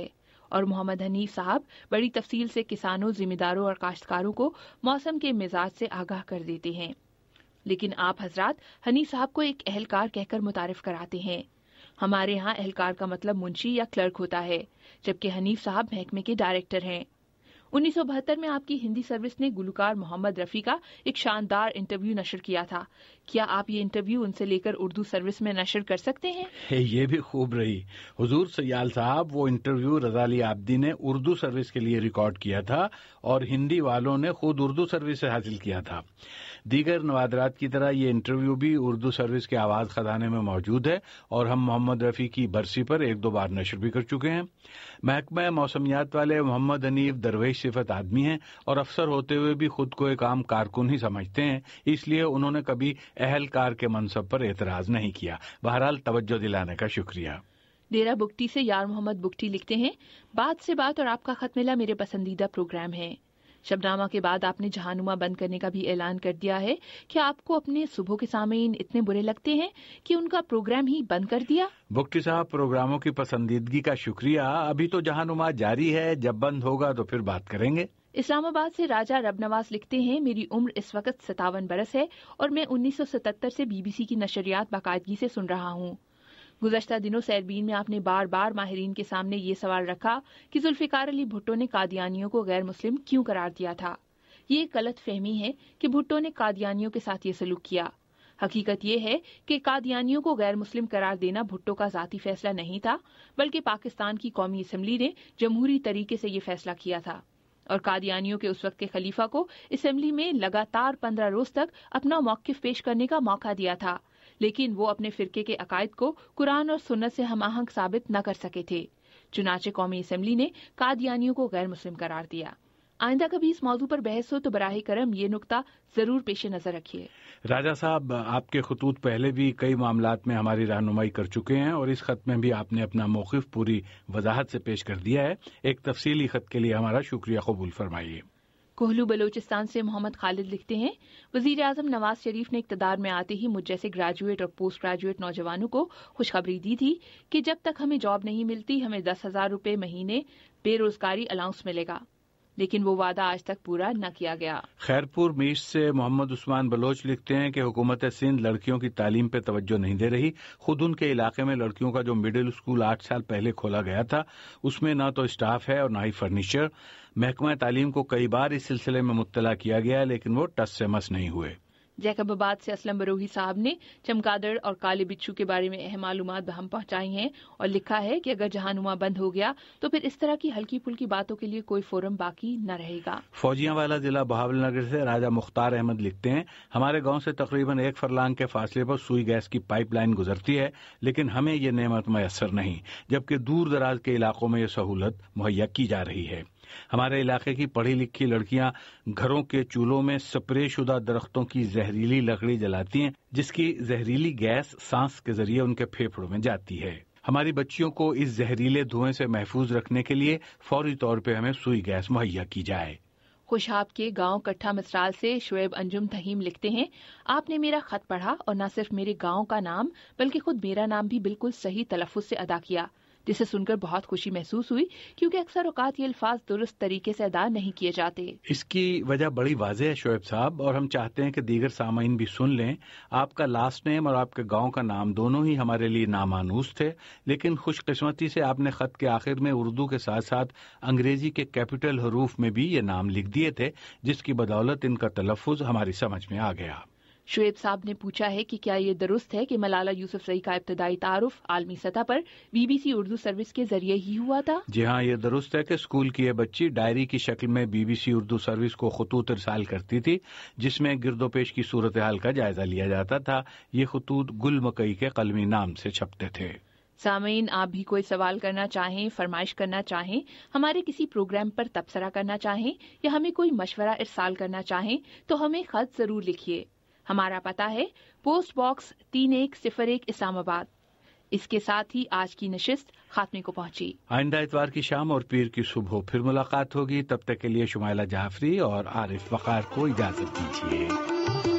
اور محمد حنیف صاحب بڑی تفصیل سے کسانوں، ذمہ داروں اور کاشتکاروں کو موسم کے مزاج سے آگاہ کر دیتے ہیں، لیکن آپ حضرات حنیف صاحب کو ایک اہلکار کہہ کر متعارف کراتے ہیں۔ ہمارے ہاں اہلکار کا مطلب منشی یا کلرک ہوتا ہے، جبکہ حنیف صاحب محکمے کے ڈائریکٹر ہیں۔ انیس سو بہتر میں آپ کی ہندی سروس نے گلوکار محمد رفیع کا ایک شاندار انٹرویو نشر کیا تھا۔ کیا آپ یہ انٹرویو ان سے لے کر اردو سروس میں نشر کر سکتے ہیں؟ یہ بھی خوب رہی حضور سیال صاحب، وہ انٹرویو رضا علی عابدی نے اردو سروس کے لیے ریکارڈ کیا تھا اور ہندی والوں نے خود اردو سروس سے حاصل کیا تھا۔ دیگر نوادرات کی طرح یہ انٹرویو بھی اردو سروس کے آواز خزانے میں موجود ہے اور ہم محمد رفیع کی برسی پر ایک دو بار نشر بھی کر چکے ہیں۔ محکمہ موسمیات والے محمد حنیف درویش صفت آدمی ہیں اور افسر ہوتے ہوئے بھی خود کو ایک عام کارکن ہی سمجھتے ہیں، اس لیے انہوں نے کبھی اہلکار کے منصب پر اعتراض نہیں کیا۔ بہرحال توجہ دلانے کا شکریہ۔ ڈیرا بگٹی سے یار محمد بگٹی لکھتے ہیں، بات سے بات اور آپ کا خط ملا میرے پسندیدہ پروگرام ہے۔ شبنامہ کے بعد آپ نے جہانما بند کرنے کا بھی اعلان کر دیا ہے۔ کیا آپ کو اپنے صبح کے سامعین اتنے برے لگتے ہیں کہ ان کا پروگرام ہی بند کر دیا؟ بگٹی صاحب، پروگراموں کی پسندیدگی کا شکریہ، ابھی تو جہانما جاری ہے، جب بند ہوگا تو پھر بات کریں گے۔ اسلام آباد سے راجہ رب نواز لکھتے ہیں، میری عمر اس وقت ستاون برس ہے اور میں انیس سو ستتر سے بی بی سی کی نشریات باقاعدگی سے سن رہا ہوں۔ گزشتہ دنوں سیربین میں آپ نے بار بار ماہرین کے سامنے یہ سوال رکھا کہ ذوالفقار علی بھٹو نے قادیانیوں کو غیر مسلم کیوں قرار دیا تھا۔ یہ ایک غلط فہمی ہے کہ بھٹو نے قادیانیوں کے ساتھ یہ سلوک کیا۔ حقیقت یہ ہے کہ قادیانیوں کو غیر مسلم قرار دینا بھٹو کا ذاتی فیصلہ نہیں تھا، بلکہ پاکستان کی قومی اسمبلی نے جمہوری طریقے سے یہ فیصلہ کیا تھا اور قادیانیوں کے اس وقت کے خلیفہ کو اسمبلی میں لگاتار پندرہ روز تک اپنا موقف پیش کرنے کا موقع دیا تھا، لیکن وہ اپنے فرقے کے عقائد کو قرآن اور سنت سے ہم آہنگ ثابت نہ کر سکے تھے۔ چنانچہ قومی اسمبلی نے قادیانیوں کو غیر مسلم قرار دیا۔ آئندہ کبھی اس موضوع پر بحث ہو تو براہ کرم یہ نقطہ ضرور پیش نظر رکھیے۔ راجہ صاحب، آپ کے خطوط پہلے بھی کئی معاملات میں ہماری رہنمائی کر چکے ہیں اور اس خط میں بھی آپ نے اپنا موقف پوری وضاحت سے پیش کر دیا ہے۔ ایک تفصیلی خط کے لیے ہمارا شکریہ قبول فرمائیے۔ کوہلو بلوچستان سے محمد خالد لکھتے ہیں، وزیر اعظم نواز شریف نے اقتدار میں آتے ہی مجھ جیسے گریجویٹ اور پوسٹ گریجویٹ نوجوانوں کو خوشخبری دی تھی کہ جب تک ہمیں جاب نہیں ملتی ہمیں دس ہزار روپے مہینے بے روزگاری الاؤنس ملے گا، لیکن وہ وعدہ آج تک پورا نہ کیا گیا۔ خیرپور میش سے محمد عثمان بلوچ لکھتے ہیں کہ حکومت سندھ لڑکیوں کی تعلیم پہ توجہ نہیں دے رہی۔ خود ان کے علاقے میں لڑکیوں کا جو مڈل اسکول آٹھ سال پہلے کھولا گیا تھا اس میں نہ تو اسٹاف ہے اور نہ ہی فرنیچر۔ محکمہ تعلیم کو کئی بار اس سلسلے میں مطلع کیا گیا لیکن وہ ٹس سے مس نہیں ہوئے۔ جیکب آباد سے اسلم بروہی صاحب نے چمگادڑ اور کالے بچھو کے بارے میں اہم معلومات بہم پہنچائی ہیں اور لکھا ہے کہ اگر جہانما بند ہو گیا تو پھر اس طرح کی ہلکی پھلکی باتوں کے لیے کوئی فورم باقی نہ رہے گا۔ فوجیاں والا ضلع بہاول نگر سے راجہ مختار احمد لکھتے ہیں، ہمارے گاؤں سے تقریباً ایک فرلانگ کے فاصلے پر سوئی گیس کی پائپ لائن گزرتی ہے لیکن ہمیں یہ نعمت میسر نہیں، جبکہ دور دراز کے علاقوں میں یہ سہولت مہیا کی جا رہی ہے۔ ہمارے علاقے کی پڑھی لکھی لڑکیاں گھروں کے چولہوں میں سپرے شدہ درختوں کی زہریلی لکڑی جلاتی ہیں جس کی زہریلی گیس سانس کے ذریعے ان کے پھیپھڑوں میں جاتی ہے۔ ہماری بچیوں کو اس زہریلے دھوئیں سے محفوظ رکھنے کے لیے فوری طور پہ ہمیں سوئی گیس مہیا کی جائے۔ خوشاب کے گاؤں کٹھا مسرال سے شعیب انجم تہیم لکھتے ہیں، آپ نے میرا خط پڑھا اور نہ صرف میرے گاؤں کا نام بلکہ خود میرا نام بھی بالکل صحیح تلفظ سے ادا کیا، جسے سن کر بہت خوشی محسوس ہوئی کیونکہ اکثر اوقات یہ الفاظ درست طریقے سے ادا نہیں کیے جاتے۔ اس کی وجہ بڑی واضح ہے شعیب صاحب، اور ہم چاہتے ہیں کہ دیگر سامعین بھی سن لیں۔ آپ کا لاسٹ نیم اور آپ کے گاؤں کا نام دونوں ہی ہمارے لیے نامانوس تھے، لیکن خوش قسمتی سے آپ نے خط کے آخر میں اردو کے ساتھ ساتھ انگریزی کے کیپٹل حروف میں بھی یہ نام لکھ دیے تھے، جس کی بدولت ان کا تلفظ ہماری سمجھ میں آ گیا۔ شعیب صاحب نے پوچھا ہے کہ کیا یہ درست ہے کہ ملالہ یوسفزئی کا ابتدائی تعارف عالمی سطح پر B B C Urdu service کے ذریعے ہی ہوا تھا؟ جی ہاں، یہ درست ہے کہ اسکول کی یہ بچی ڈائری کی شکل میں B B C Urdu service کو خطوط ارسال کرتی تھی جس میں گرد و پیش کی صورتحال کا جائزہ لیا جاتا تھا۔ یہ خطوط گل مکئی کے قلمی نام سے چھپتے تھے۔ سامعین، آپ بھی کوئی سوال کرنا چاہیں، فرمائش کرنا چاہیں، ہمارے کسی پروگرام پر تبصرہ کرنا چاہیں یا ہمیں کوئی مشورہ ارسال کرنا چاہیں تو ہمیں خط ضرور لکھیے۔ ہمارا پتہ ہے پوسٹ باکس تین ایک صفر ایک اسلام آباد۔ اس کے ساتھ ہی آج کی نشست خاتمے کو پہنچی۔ آئندہ اتوار کی شام اور پیر کی صبح پھر ملاقات ہوگی، تب تک کے لیے شمائلہ جعفری اور عارف وقار کو اجازت دیجیے۔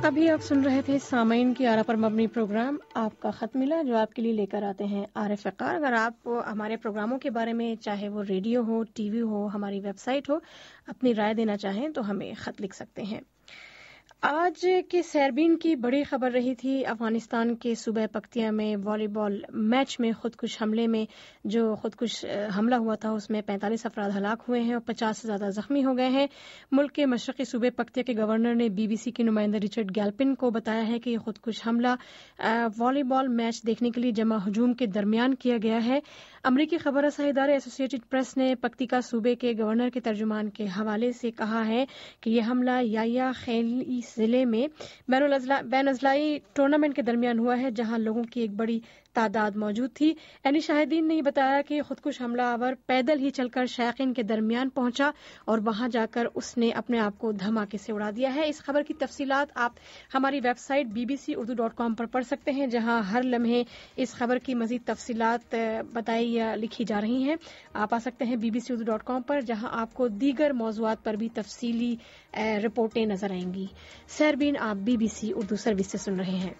अभी आप सुन रहे थे सामईन की आरा पर मबनी प्रोग्राम आपका खत मिला, जो आपके लिए लेकर आते हैं आरिफ इफ्तार। अगर आप हमारे प्रोग्रामों के बारे में, चाहे वो रेडियो हो, टीवी हो, हमारी वेबसाइट हो, अपनी राय देना चाहें तो हमें खत लिख सकते हैं। आज के सैरबीन की बड़ी खबर रही थी अफगानिस्तान के सूबे पख्तिया में वॉलीबॉल मैच में खुदकुश हमले में जो खुदकुश हमला हुआ था उसमें पैंतालीस अफराद हलाक हुए हैं और पचास से ज्यादा जख्मी हो गए हैं। मुल्क के मशरकी सूबे पख्तिया के गवर्नर ने बीबीसी के नुमाइंदा रिचर्ड गैल्पिन को बताया है कि यह खुदकुश हमला वॉलीबॉल मैच देखने के लिए जमा हजूम के दरमियान किया गया है। अमरीकी खबर रसाई इदारे एसोसिएटेड प्रेस ने पख्तिका सूबे के गवर्नर के तर्जुमान के हवाले से कहा है कि यह हमला याया खेली जिले में बैन अजलाई टूर्नामेंट के दरमियान हुआ है, जहां लोगों की एक बड़ी तादाद मौजूद थी। यानी शाहिदीन ने बताया कि खुदकुश हमलावर पैदल ही चलकर शायकीन के दरमियान पहुंचा और वहां जाकर उसने अपने आप को धमाके से उड़ा दिया है। इस खबर की तफसीलात आप हमारी website B B C Urdu dot com पर पढ़ सकते हैं, जहां हर लम्हे इस खबर की मजीद तफसीलात बताई या लिखी जा रही हैं। आप आ सकते हैं B B C Urdu dot com पर, जहां आपको दीगर मौज़ूआत पर भी तफसीली रिपोर्टें नजर आएंगी। सैरबीन आप B B C Urdu service से सुन रहे हैं।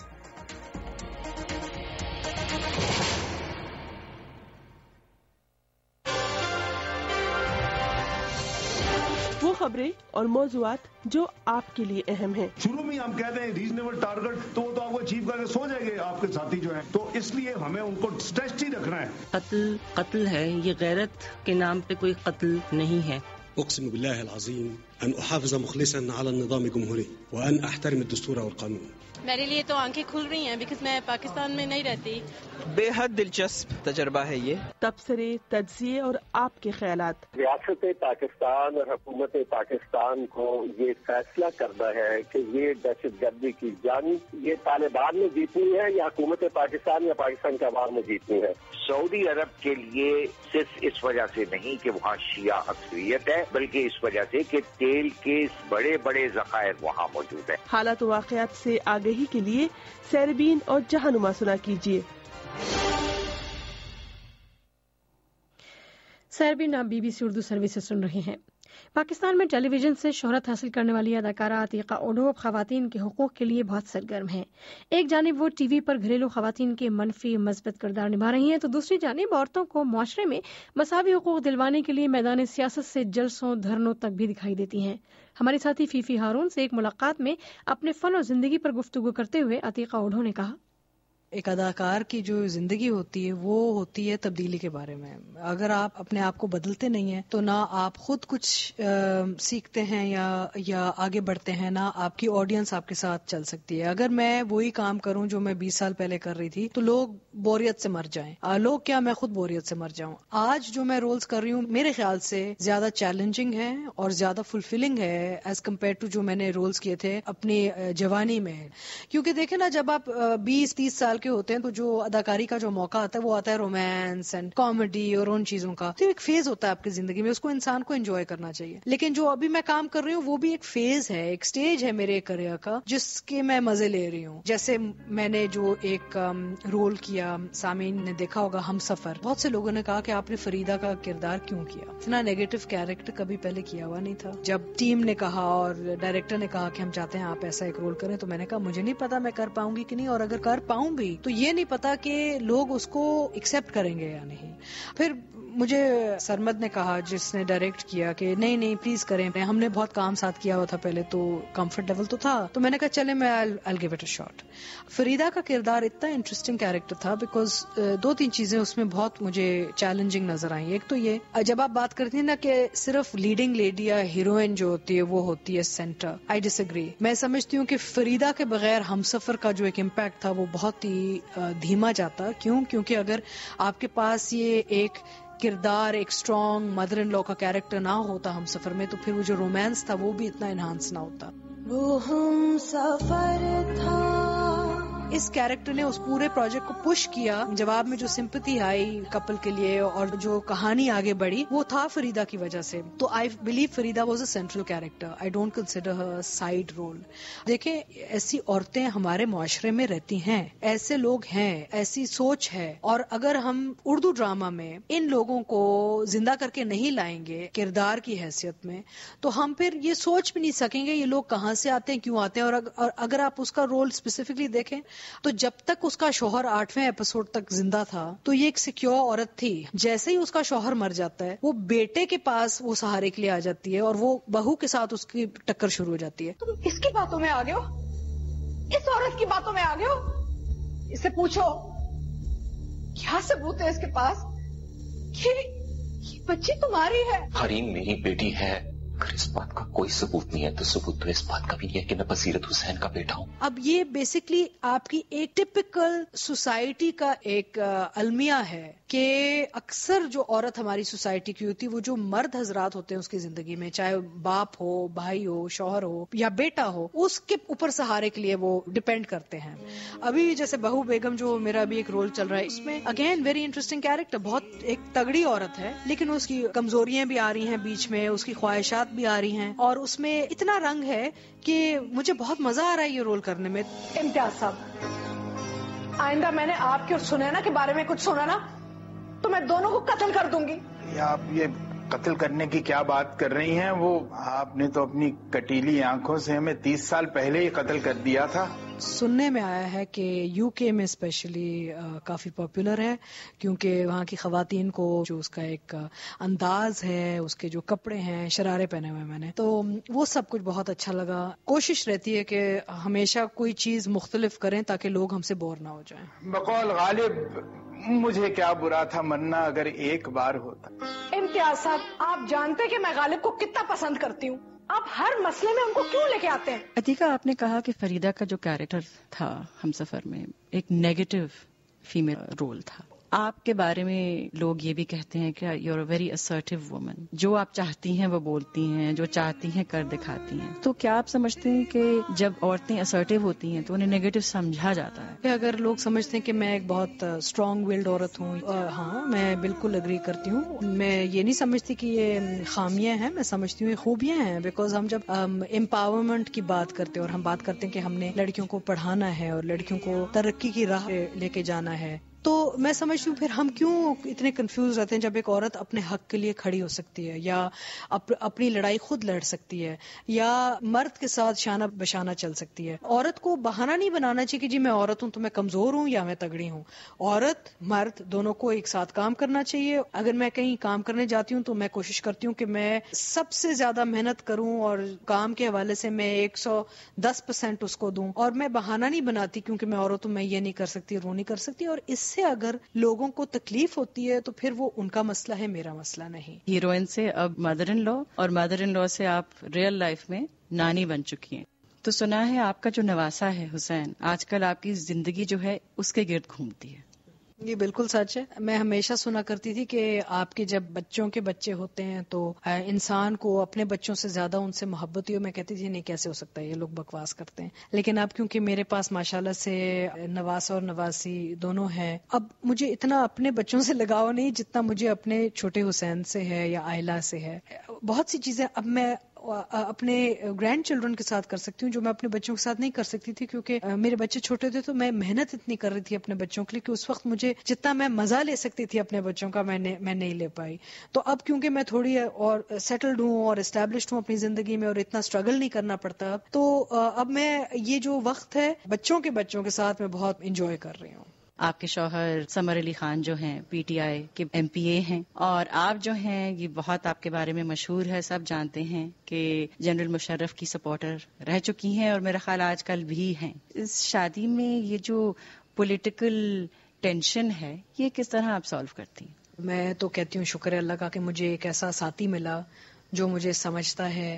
वो खबरें और मौज़ूआत जो आपके लिए अहम हैं। शुरू में हम कहते हैं रीजनेबल टारगेट, तो वो तो आपको अचीव करके सो जाएंगे आपके साथी जो हैं, तो इसलिए हमें उनको स्ट्रेस्ड ही रखना है। कत्ल कत्ल है, ये गैरत के नाम पे कोई कत्ल नहीं है। أقسم بالله العظيم أن أحافظ مخلصا على النظام الجمهوري وأن أحترم الدستور والقانون. मेरे लिए तो आंखें खुल रही हैं बिकॉज़ मैं पाकिस्तान में नहीं रहती। बेहद दिलचस्प तजर्बा है ये। तबसरे, तज्जिए और आपके ख्यालात। रियासत पाकिस्तान और हुकूमत पाकिस्तान को ये फैसला करना है कि ये दहशतगर्दी की जंग ये तालिबान ने जीतनी है या हुकूमत पाकिस्तान या पाकिस्तान के अवाम ने जीतनी है। सऊदी अरब के लिए सिर्फ इस वजह से नहीं कि वहाँ शिया अक्सरियत है, बल्कि इस वजह से कि तेल के बड़े बड़े ज़खायर वहाँ मौजूद है। हालात व वाक़यात से आगाही के लिए सैरबीन और जहानुमा सुना कीजिए। सैरबीन आप बीबीसी उर्दू सर्विस से सुन रहे हैं। पाकिस्तान में टेलीविजन से शोहरत हासिल करने वाली अदाकारा अतीका ओढो अब खवातीन के हुकूक के लिए बहुत सरगर्म हैं। एक जानिब वो टीवी पर घरेलू खवातीन के मनफी मस्बत किरदार निभा रही हैं, तो दूसरी जानिब औरतों को मुआशरे में मसावी हुकूक दिलवाने के लिए मैदान सियासत से जलसों धरनों तक भी दिखाई देती हैं। हमारी साथी फीफी हारून से एक मुलाकात में अपने फन और जिंदगी पर गुफ्तगू करते हुए अतीका ओढो ने कहा, एक अदाकार की जो जिंदगी होती है वो होती है तब्दीली के बारे में। अगर आप अपने आप को बदलते नहीं हैं तो ना आप खुद कुछ आ, सीखते हैं या या आगे बढ़ते हैं, ना आपकी ऑडियंस आपके साथ चल सकती है। अगर मैं वही काम करूं जो मैं बीस साल पहले कर रही थी तो लोग बोरियत से मर जाएं। आ, लोग क्या, मैं खुद बोरियत से मर जाऊं। आज जो मैं रोल्स कर रही हूँ मेरे ख्याल से ज्यादा चैलेंजिंग है और ज्यादा फुलफिलिंग है एज कम्पेयर टू जो मैंने रोल्स किए थे अपनी जवानी में। क्योंकि देखे ना, जब आप बीस तीस साल के होते हैं तो जो अदाकारी का जो मौका आता है वो आता है रोमांस एंड कॉमेडी और उन चीजों का। तो एक फेज होता है आपकी जिंदगी में, उसको इंसान को एंजॉय करना चाहिए। लेकिन जो अभी मैं काम कर रही हूँ वो भी एक फेज है, एक स्टेज है मेरे करियर का जिसके मैं मजे ले रही हूँ। जैसे मैंने जो एक रोल किया, सामीन ने देखा होगा, हम सफर। बहुत से लोगों ने कहा कि आपने फरीदा का किरदार क्यों किया, इतना नेगेटिव कैरेक्टर कभी पहले किया हुआ नहीं था। जब टीम ने कहा और डायरेक्टर ने कहा कि हम चाहते हैं आप ऐसा एक रोल करें, तो मैंने कहा मुझे नहीं पता मैं कर पाऊंगी कि नहीं, और अगर कर पाऊं भी तो ये नहीं पता कि लोग उसको एक्सेप्ट करेंगे या नहीं। फिर मुझे सरमद ने कहा, जिसने डायरेक्ट किया, कि नहीं नहीं प्लीज करें। हमने बहुत काम साथ किया हुआ था पहले, तो कंफर्ट लेवल तो था, तो मैंने कहा चले मैं I give it a shot. Farida का किरदार इतना इंटरेस्टिंग कैरेक्टर था बिकॉज दो तीन चीजें उसमें बहुत मुझे चैलेंजिंग नजर आई। एक तो ये, जब आप बात करती हैं ना कि सिर्फ लीडिंग लेडी या हीरोइन जो होती है वो होती है सेंटर, आई डिसएग्री। मैं समझती हूँ कि फरीदा के बगैर हमसफर का जो एक इम्पैक्ट था वो बहुत ही धीमा जाता। क्यों? क्योंकि अगर आपके पास ये एक किरदार, एक स्ट्रॉन्ग मदर इन लॉ का कैरेक्टर ना होता हम सफर में, तो फिर वो जो रोमांस था वो भी इतना एनहांस ना होता। वो हम सफर था اس کیریکٹر نے اس پورے پروجیکٹ کو پش کیا. جواب میں جو سمپتھی آئی کپل کے لیے اور جو کہانی آگے بڑھی وہ تھا فریدہ کی وجہ سے. تو I believe Farida was a central character. I don't consider her side role. دیکھیں ایسی عورتیں ہمارے معاشرے میں رہتی ہیں, ایسے لوگ ہیں, ایسی سوچ ہے, اور اگر ہم اردو ڈرامہ میں ان لوگوں کو زندہ کر کے نہیں لائیں گے کردار کی حیثیت میں تو ہم پھر یہ سوچ بھی نہیں سکیں گے یہ لوگ کہاں سے آتے ہیں, کیوں آتے ہیں. اور اگر آپ اس کا رول اسپیسیفکلی دیکھیں تو جب تک اس کا شوہر آٹھویں ایپیسوڈ تک زندہ تھا تو یہ ایک سیکیور عورت تھی. جیسے ہی اس کا شوہر مر جاتا ہے وہ بیٹے کے پاس وہ سہارے کے لیے آ جاتی ہے اور وہ بہو کے ساتھ اس کی ٹکر شروع ہو جاتی ہے. تم اس کی باتوں میں آ گئے ہو, اس عورت کی باتوں میں آ گئے ہو. اس سے پوچھو کیا ثبوت ہے اس کے پاس کہ یہ بچی تمہاری ہے. حریم میری بیٹی ہے. اگر اس بات کا کوئی ثبوت نہیں ہے تو ثبوت تو اس بات کا بھی نہیں ہے کہ میں بصیرت حسین کا بیٹا ہوں. اب یہ بیسکلی آپ کی ایک ٹپکل سوسائٹی کا ایک المیہ ہے کہ اکثر جو عورت ہماری سوسائٹی کی ہوتی ہے وہ جو مرد حضرات ہوتے ہیں اس کی زندگی میں, چاہے باپ ہو, بھائی ہو, شوہر ہو یا بیٹا ہو, اس کے اوپر سہارے کے لیے وہ ڈپینڈ کرتے ہیں. ابھی جیسے بہو بیگم جو میرا بھی ایک رول چل رہا ہے اس میں اگین ویری انٹرسٹنگ کیریکٹر. بہت ایک تگڑی عورت ہے لیکن اس کی کمزوریاں بھی آ رہی ہیں بیچ میں, اس کی خواہشات بھی آ رہی ہیں اور اس میں اتنا رنگ ہے کہ مجھے بہت مزہ آ رہا ہے یہ رول کرنے میں. امتیاز صاحب آئندہ میں نے آپ کے اور سنینا کے بارے میں کچھ سنا نا تو میں دونوں کو قتل کر دوں گی. آپ یہ قتل کرنے کی کیا بات کر رہی ہیں؟ وہ آپ نے تو اپنی کٹیلی آنکھوں سے ہمیں تیس سال پہلے ہی قتل کر دیا تھا. سننے میں آیا ہے کہ یو کے میں اسپیشلی کافی پاپولر ہے کیونکہ وہاں کی خواتین کو جو اس کا ایک انداز ہے, اس کے جو کپڑے ہیں, شرارے پہنے ہوئے میں نے, تو وہ سب کچھ بہت اچھا لگا. کوشش رہتی ہے کہ ہمیشہ کوئی چیز مختلف کریں تاکہ لوگ ہم سے بور نہ ہو جائیں. بقول غالب مجھے کیا برا تھا مرنا اگر ایک بار ہوتا. امتیاز صاحب آپ جانتے کہ میں غالب کو کتنا پسند کرتی ہوں, آپ ہر مسئلے میں ان کو کیوں لے کے آتے ہیں؟ عتیقہ آپ نے کہا کہ فریدہ کا جو کیریکٹر تھا ہم سفر میں ایک نیگیٹو فیمیل رول تھا. آپ کے بارے میں لوگ یہ بھی کہتے ہیں کہ you are a very assertive woman, جو آپ چاہتی ہیں وہ بولتی ہیں, جو چاہتی ہیں کر دکھاتی ہیں. تو کیا آپ سمجھتے ہیں کہ جب عورتیں اسرٹیو ہوتی ہیں تو انہیں نیگیٹو سمجھا جاتا ہے؟ کہ اگر لوگ سمجھتے ہیں کہ میں ایک بہت اسٹرانگ ویلڈ عورت ہوں, ہاں میں بالکل اگری کرتی ہوں. میں یہ نہیں سمجھتی کہ یہ خامیاں ہیں, میں سمجھتی ہوں یہ خوبیاں ہیں. بیکاز ہم جب امپاورمنٹ کی بات کرتے ہیں اور ہم بات کرتے ہیں کہ ہم نے لڑکیوں کو پڑھانا ہے اور لڑکیوں کو ترقی کی راہ لے کے جانا ہے, تو میں سمجھتی ہوں پھر ہم کیوں اتنے کنفیوز رہتے ہیں جب ایک عورت اپنے حق کے لیے کھڑی ہو سکتی ہے یا اپنی لڑائی خود لڑ سکتی ہے یا مرد کے ساتھ شانہ بشانہ چل سکتی ہے. عورت کو بہانہ نہیں بنانا چاہیے کہ جی میں عورت ہوں تو میں کمزور ہوں یا میں تگڑی ہوں. عورت مرد دونوں کو ایک ساتھ کام کرنا چاہیے. اگر میں کہیں کام کرنے جاتی ہوں تو میں کوشش کرتی ہوں کہ میں سب سے زیادہ محنت کروں اور کام کے حوالے سے میں ایک سو دس پرسینٹ اس کو دوں, اور میں بہانہ نہیں بناتی کیونکہ میں عورت ہوں میں یہ نہیں کر سکتی وہ نہیں کر سکتی. اور اس سے اگر لوگوں کو تکلیف ہوتی ہے تو پھر وہ ان کا مسئلہ ہے, میرا مسئلہ نہیں. ہیروئن سے اب مدر ان لا اور مدر ان لا سے آپ ریئل لائف میں نانی بن چکی ہیں. تو سنا ہے آپ کا جو نواسا ہے حسین آج کل آپ کی زندگی جو ہے اس کے گرد گھومتی ہے. یہ بالکل سچ ہے. میں ہمیشہ سنا کرتی تھی کہ آپ کے جب بچوں کے بچے ہوتے ہیں تو انسان کو اپنے بچوں سے زیادہ ان سے محبت ہوئی. میں کہتی تھی نہیں کیسے ہو سکتا ہے, یہ لوگ بکواس کرتے ہیں. لیکن اب کیونکہ میرے پاس ماشاءاللہ سے نواسا اور نواسی دونوں ہیں, اب مجھے اتنا اپنے بچوں سے لگاؤ نہیں جتنا مجھے اپنے چھوٹے حسین سے ہے یا آئلہ سے ہے. بہت سی چیزیں اب میں اپنے گرینڈ چلڈرن کے ساتھ کر سکتی ہوں جو میں اپنے بچوں کے ساتھ نہیں کر سکتی تھی, کیونکہ میرے بچے چھوٹے تھے تو میں محنت اتنی کر رہی تھی اپنے بچوں کے لیے کہ اس وقت مجھے جتنا میں مزہ لے سکتی تھی اپنے بچوں کا میں نے میں نہیں لے پائی. تو اب کیونکہ میں تھوڑی اور سیٹلڈ ہوں اور اسٹیبلشڈ ہوں اپنی زندگی میں اور اتنا اسٹرگل نہیں کرنا پڑتا اب, تو اب میں یہ جو وقت ہے بچوں کے بچوں کے ساتھ میں بہت انجوائے کر رہی ہوں. آپ کے شوہر سمر علی خان جو ہیں پی ٹی آئی کے ایم پی اے ہیں, اور آپ جو ہیں یہ بہت آپ کے بارے میں مشہور ہے, سب جانتے ہیں کہ جنرل مشرف کی سپورٹر رہ چکی ہیں اور میرا خیال آج کل بھی ہیں. اس شادی میں یہ جو پولیٹیکل ٹینشن ہے یہ کس طرح آپ سالو کرتی ہیں؟ میں تو کہتی ہوں شکر ہے اللہ کا کہ مجھے ایک ایسا ساتھی ملا جو مجھے سمجھتا ہے,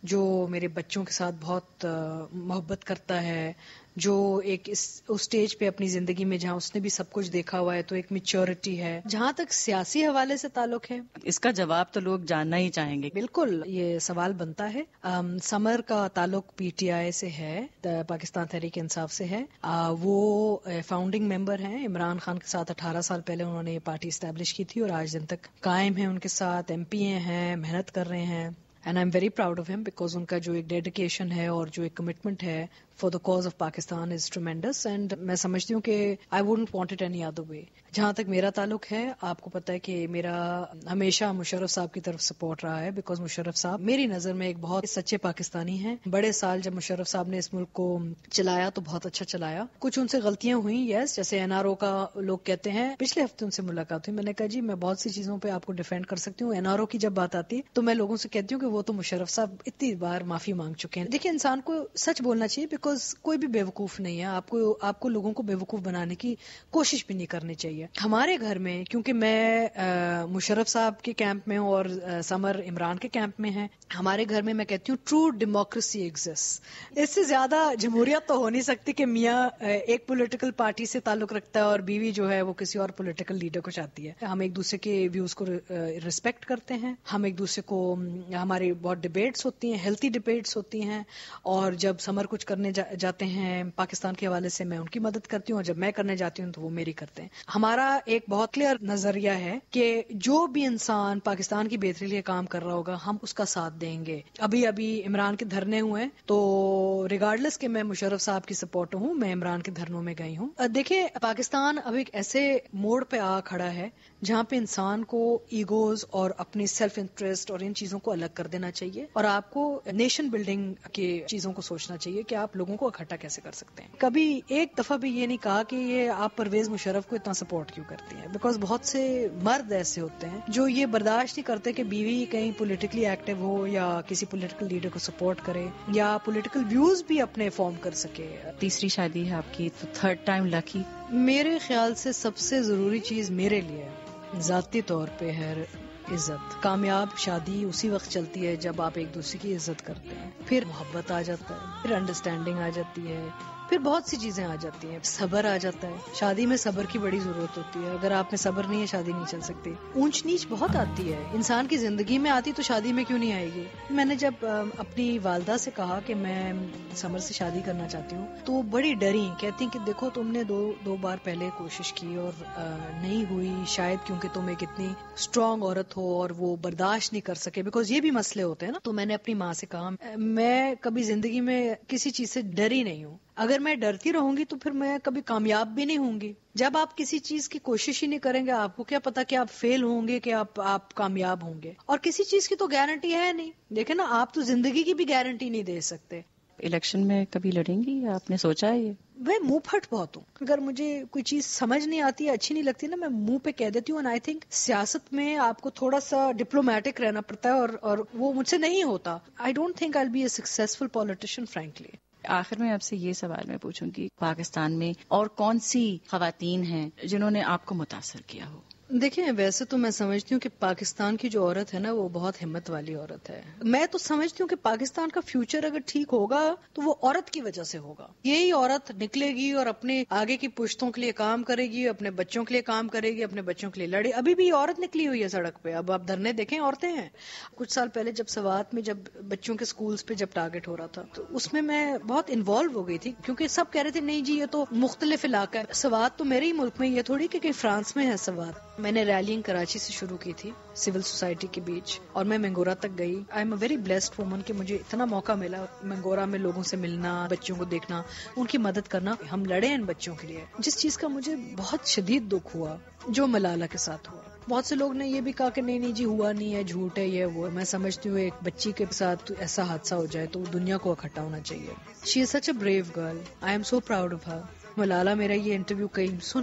جو میرے بچوں کے ساتھ بہت محبت کرتا ہے, جو ایک اس اسٹیج پہ اپنی زندگی میں جہاں اس نے بھی سب کچھ دیکھا ہوا ہے, تو ایک میچورٹی ہے. جہاں تک سیاسی حوالے سے تعلق ہے, اس کا جواب تو لوگ جاننا ہی چاہیں گے. بالکل یہ سوال بنتا ہے. سمر کا تعلق پی ٹی آئی سے ہے, پاکستان تحریک انصاف سے ہے. وہ فاؤنڈنگ ممبر ہیں. عمران خان کے ساتھ اٹھارہ سال پہلے انہوں نے یہ پارٹی اسٹیبلش کی تھی اور آج دن تک قائم ہیں ان کے ساتھ. ایم پی اے ہیں, محنت کر رہے ہیں. And I am very proud of ہم بیکاز ان کا جو ایک ڈیڈیکیشن ہے اور جو ایک کمٹمنٹ ہے for the cause of Pakistan is tremendous. And میں سمجھتی ہوں کہ I wouldn't want it any other way. جہاں تک میرا تعلق ہے, آپ کو پتا ہے کہ میرا ہمیشہ مشرف صاحب کی طرف سپورٹ رہا ہے بیکاز مشرف صاحب میری نظر میں ایک بہت سچے پاکستانی ہیں. بڑے سال جب مشرف صاحب نے اس ملک کو چلایا تو بہت اچھا چلایا. کچھ ان سے غلطیاں ہوئی, یس, جیسے این آر او کا لوگ کہتے ہیں. پچھلے ہفتے ان سے ملاقات ہوئی, میں نے کہا جی میں بہت سی چیزوں پہ آپ کو ڈیفینڈ کر سکتی ہوں. این آر او کی جب بات آتی ہے تو میں لوگوں سے کہتی ہوں کہ وہ تو مشرف صاحب اتنی بار معافی مانگ چکے ہیں. دیکھیں انسان کو سچ بولنا چاہیے بیکاز کوئی بھی بیوقوف نہیں ہے. آپ کو آپ کو لوگوں کو بیوقوف بنانے کی کوشش بھی نہیں کرنی چاہیے. ہمارے گھر میں, کیونکہ میں مشرف صاحب کے کیمپ میں ہوں اور سمر عمران کے کیمپ میں ہیں, ہمارے گھر میں میں کہتی ہوں ٹرو ڈیموکریسی ایگزسٹ. اس سے زیادہ جمہوریت تو ہو نہیں سکتی کہ میاں ایک پولیٹیکل پارٹی سے تعلق رکھتا ہے اور بیوی جو ہے وہ کسی اور پولیٹیکل لیڈر کو چاہتی ہے. ہم ایک دوسرے کے ویوز کو ریسپیکٹ کرتے ہیں. ہم ایک دوسرے کو, ہماری بہت ڈبیٹس ہوتی ہیں, ہیلتھی ڈبیٹس ہوتی ہیں. اور جب سمر کچھ کرنے جا, جاتے ہیں پاکستان کے حوالے سے, میں ان کی مدد کرتی ہوں, اور جب میں کرنے جاتی ہوں تو وہ میری کرتے ہیں. ہمارا ایک بہت کلیئر نظریہ ہے کہ جو بھی انسان پاکستان کی بہتری لیے کام کر رہا ہوگا ہم اس کا ساتھ دیں گے. ابھی ابھی عمران کے دھرنے ہوئے تو ریگارڈلیس کہ میں مشرف صاحب کی سپورٹ ہوں, میں عمران کے دھرنوں میں گئی ہوں. دیکھیں پاکستان اب ایک ایسے موڑ پہ آ کھڑا ہے جہاں پہ انسان کو ایگوز اور اپنی سیلف انٹرسٹ اور ان چیزوں کو الگ کر دینا چاہیے, اور آپ کو نیشن بلڈنگ کے چیزوں کو سوچنا چاہیے کہ آپ لوگوں کو اکٹھا کیسے کر سکتے ہیں. کبھی ایک دفعہ بھی یہ نہیں کہا کہ یہ آپ پرویز مشرف کو اتنا سپورٹ کیوں کرتی ہیں, بیکاز بہت سے مرد ایسے ہوتے ہیں جو یہ برداشت نہیں کرتے کہ بیوی کہیں پولیٹیکلی ایکٹیو ہو یا کسی پولیٹیکل لیڈر کو سپورٹ کرے یا پولیٹیکل ویوز بھی اپنے فارم کر سکے. تیسری شادی ہے آپ کی, تو تھرڈ ٹائم لکی. میرے خیال سے سب سے ضروری چیز میرے لیے ذاتی طور پہ ہے عزت. کامیاب شادی اسی وقت چلتی ہے جب آپ ایک دوسرے کی عزت کرتے ہیں, پھر محبت آ جاتا ہے, پھر انڈرسٹینڈنگ آ جاتی ہے, پھر بہت سی چیزیں آ جاتی ہیں, صبر آ جاتا ہے. شادی میں صبر کی بڑی ضرورت ہوتی ہے. اگر آپ میں صبر نہیں ہے شادی نہیں چل سکتی. اونچ نیچ بہت آتی ہے انسان کی زندگی میں, آتی تو شادی میں کیوں نہیں آئے گی. میں نے جب اپنی والدہ سے کہا کہ میں سمر سے شادی کرنا چاہتی ہوں تو بڑی ڈری, کہتی کہ دیکھو تم نے دو دو بار پہلے کوشش کی اور نہیں ہوئی, شاید کیونکہ تم ایک اتنی اسٹرانگ عورت ہو اور وہ برداشت نہیں کر سکے, بیکاز یہ بھی مسئلے ہوتے ہیں نا. تو میں نے اپنی ماں سے کہا میں کبھی زندگی میں کسی چیز سے ڈری نہیں ہوں. اگر میں ڈرتی رہوں گی تو پھر میں کبھی کامیاب بھی نہیں ہوں گی. جب آپ کسی چیز کی کوشش ہی نہیں کریں گے آپ کو کیا پتا کہ آپ فیل ہوں گے کہ آپ آپ کامیاب ہوں گے. اور کسی چیز کی تو گارنٹی ہے نہیں. دیکھیں نا, آپ تو زندگی کی بھی گارنٹی نہیں دے سکتے. الیکشن میں کبھی لڑیں گی یا آپ نے سوچا ہے یہ؟ میں منہ پھٹ بہت ہوں. اگر مجھے کوئی چیز سمجھ نہیں آتی ہے, اچھی نہیں لگتی نا, میں منہ پہ کہہ دیتی ہوں. اینڈ آئی تھنک سیاست میں آپ کو تھوڑا سا ڈپلومیٹک رہنا پڑتا ہے, اور اور وہ مجھ سے نہیں ہوتا. I don't think I will be a successful politician frankly. آخر میں آپ سے یہ سوال میں پوچھوں گی, پاکستان میں اور کون سی خواتین ہیں جنہوں نے آپ کو متاثر کیا ہو؟ دیکھیں ویسے تو میں سمجھتی ہوں کہ پاکستان کی جو عورت ہے نا وہ بہت ہمت والی عورت ہے. میں تو سمجھتی ہوں کہ پاکستان کا فیوچر اگر ٹھیک ہوگا تو وہ عورت کی وجہ سے ہوگا. یہی عورت نکلے گی اور اپنے آگے کی پشتوں کے لیے کام کرے گی, اپنے بچوں کے لیے کام کرے گی, اپنے بچوں کے لیے لڑے. ابھی بھی عورت نکلی ہوئی ہے سڑک پہ. اب آپ دھرنے دیکھیں, عورتیں ہیں. کچھ سال پہلے جب سوات میں جب بچوں کے اسکولس پہ جب ٹارگٹ ہو رہا تھا تو اس میں میں بہت انوالو ہو گئی تھی, کیونکہ سب کہہ رہے تھے نہیں جی یہ تو مختلف علاقہ ہے. سوات تو میرے ہی ملک میں, یہ تھوڑی کہ فرانس میں ہے سوات. میں نے ریلنگ کراچی سے شروع کی تھی سول سوسائٹی کے بیچ, اور میں منگورا تک گئی. I am a very blessed woman کہ مجھے اتنا موقع ملا منگورا میں لوگوں سے ملنا, بچوں کو دیکھنا, ان کی مدد کرنا. ہم لڑے ان بچوں کے لیے. جس چیز کا مجھے بہت شدید دکھ ہوا جو ملالہ کے ساتھ ہوا. بہت سے لوگ نے یہ بھی کہا کہ نہیں نہیں جی ہوا نہیں ہے, جھوٹ ہے, یہ وہ. میں سمجھتی ہوں ایک بچی کے ساتھ ایسا حادثہ ہو جائے تو دنیا کو اکٹھا ہونا چاہیے. She is such a brave girl. I am so proud of her. Malala میرا یہ انٹرویو کہیں سنیں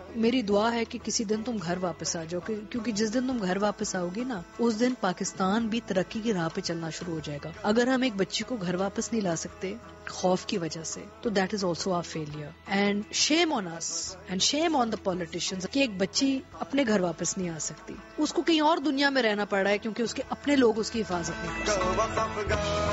میری دعا ہے کہ کسی دن تم گھر واپس آ جاؤ، کیونکہ جس دن تم گھر واپس آؤ گی نا اس دن پاکستان بھی ترقی کی راہ پہ چلنا شروع ہو جائے گا. اگر ہم ایک بچی کو گھر واپس نہیں لا سکتے خوف کی وجہ سے تو that is also a failure. And shame on us and shame on the politicians کہ ایک بچی اپنے گھر واپس نہیں آ سکتی، اس کو کہیں اور دنیا میں رہنا پڑ رہا ہے کیونکہ اس کے اپنے لوگ اس کی حفاظت نہیں کر سکتے.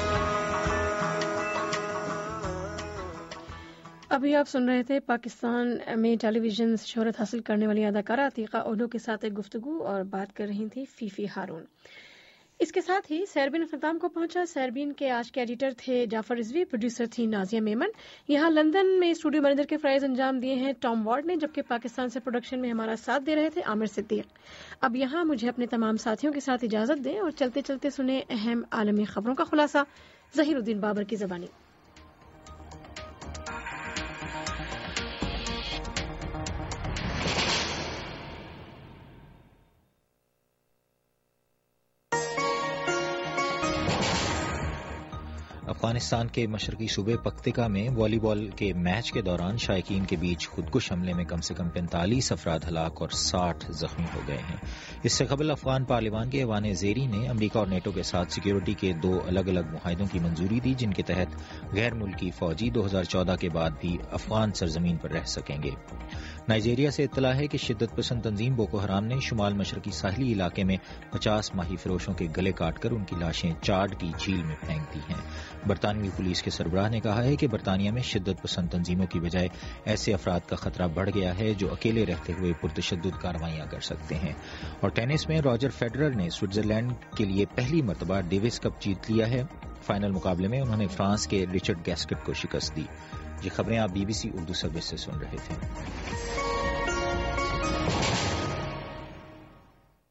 ابھی آپ سن رہے تھے پاکستان میں ٹیلی ویژن شہرت حاصل کرنے والی اداکارہ عتیقہ اولو کے ساتھ ایک گفتگو، اور بات کر رہی تھی فیفی ہارون. اس کے ساتھ ہی سیربین اختتام کو پہنچا. سیربین کے آج کے ایڈیٹر تھے جعفر رضوی، پروڈیوسر تھی نازیہ میمن. یہاں لندن میں اسٹوڈیو مینیجر کے فرائض انجام دیے ہیں ٹام وارڈ نے، جبکہ پاکستان سے پروڈکشن میں ہمارا ساتھ دے رہے تھے عامر صدیق. اب یہاں مجھے اپنے تمام ساتھیوں کے ساتھ اجازت دیں اور چلتے چلتے سنیں اہم عالمی خبروں کا خلاصہ ظہیر الدین بابر کی زبانی. افغانستان کے مشرقی صوبے پکتیکا میں والی بال کے میچ کے دوران شائقین کے بیچ خودکش حملے میں کم سے کم پینتالیس افراد ہلاک اور ساٹھ زخمی ہو گئے ہیں. اس سے قبل افغان پارلیمان کے ایوان زیریں نے امریکہ اور نیٹو کے ساتھ سیکیورٹی کے دو الگ الگ معاہدوں کی منظوری دی، جن کے تحت غیر ملکی فوجی دو ہزار چودہ کے بعد بھی افغان سرزمین پر رہ سکیں گے. نائجیریا سے اطلاع ہے کہ شدت پسند تنظیم بوکو حرام نے شمال مشرقی ساحلی علاقے میں پچاس ماہی فروشوں کے گلے کاٹ کر ان کی لاشیں چاڈ کی جھیل میں پھینک دی ہیں. برطانوی پولیس کے سربراہ نے کہا ہے کہ برطانیہ میں شدت پسند تنظیموں کی بجائے ایسے افراد کا خطرہ بڑھ گیا ہے جو اکیلے رہتے ہوئے پرتشدد کارروائیاں کر سکتے ہیں. اور ٹینس میں راجر فیڈرر نے سوئٹزرلینڈ کے لیے پہلی مرتبہ ڈیوس کپ جیت لیا ہے. فائنل مقابلے میں انہوں نے فرانس کے رچرڈ گیسکٹ کو شکست دی. یہ خبریں آپ B B C Urdu service سے سن رہے تھے.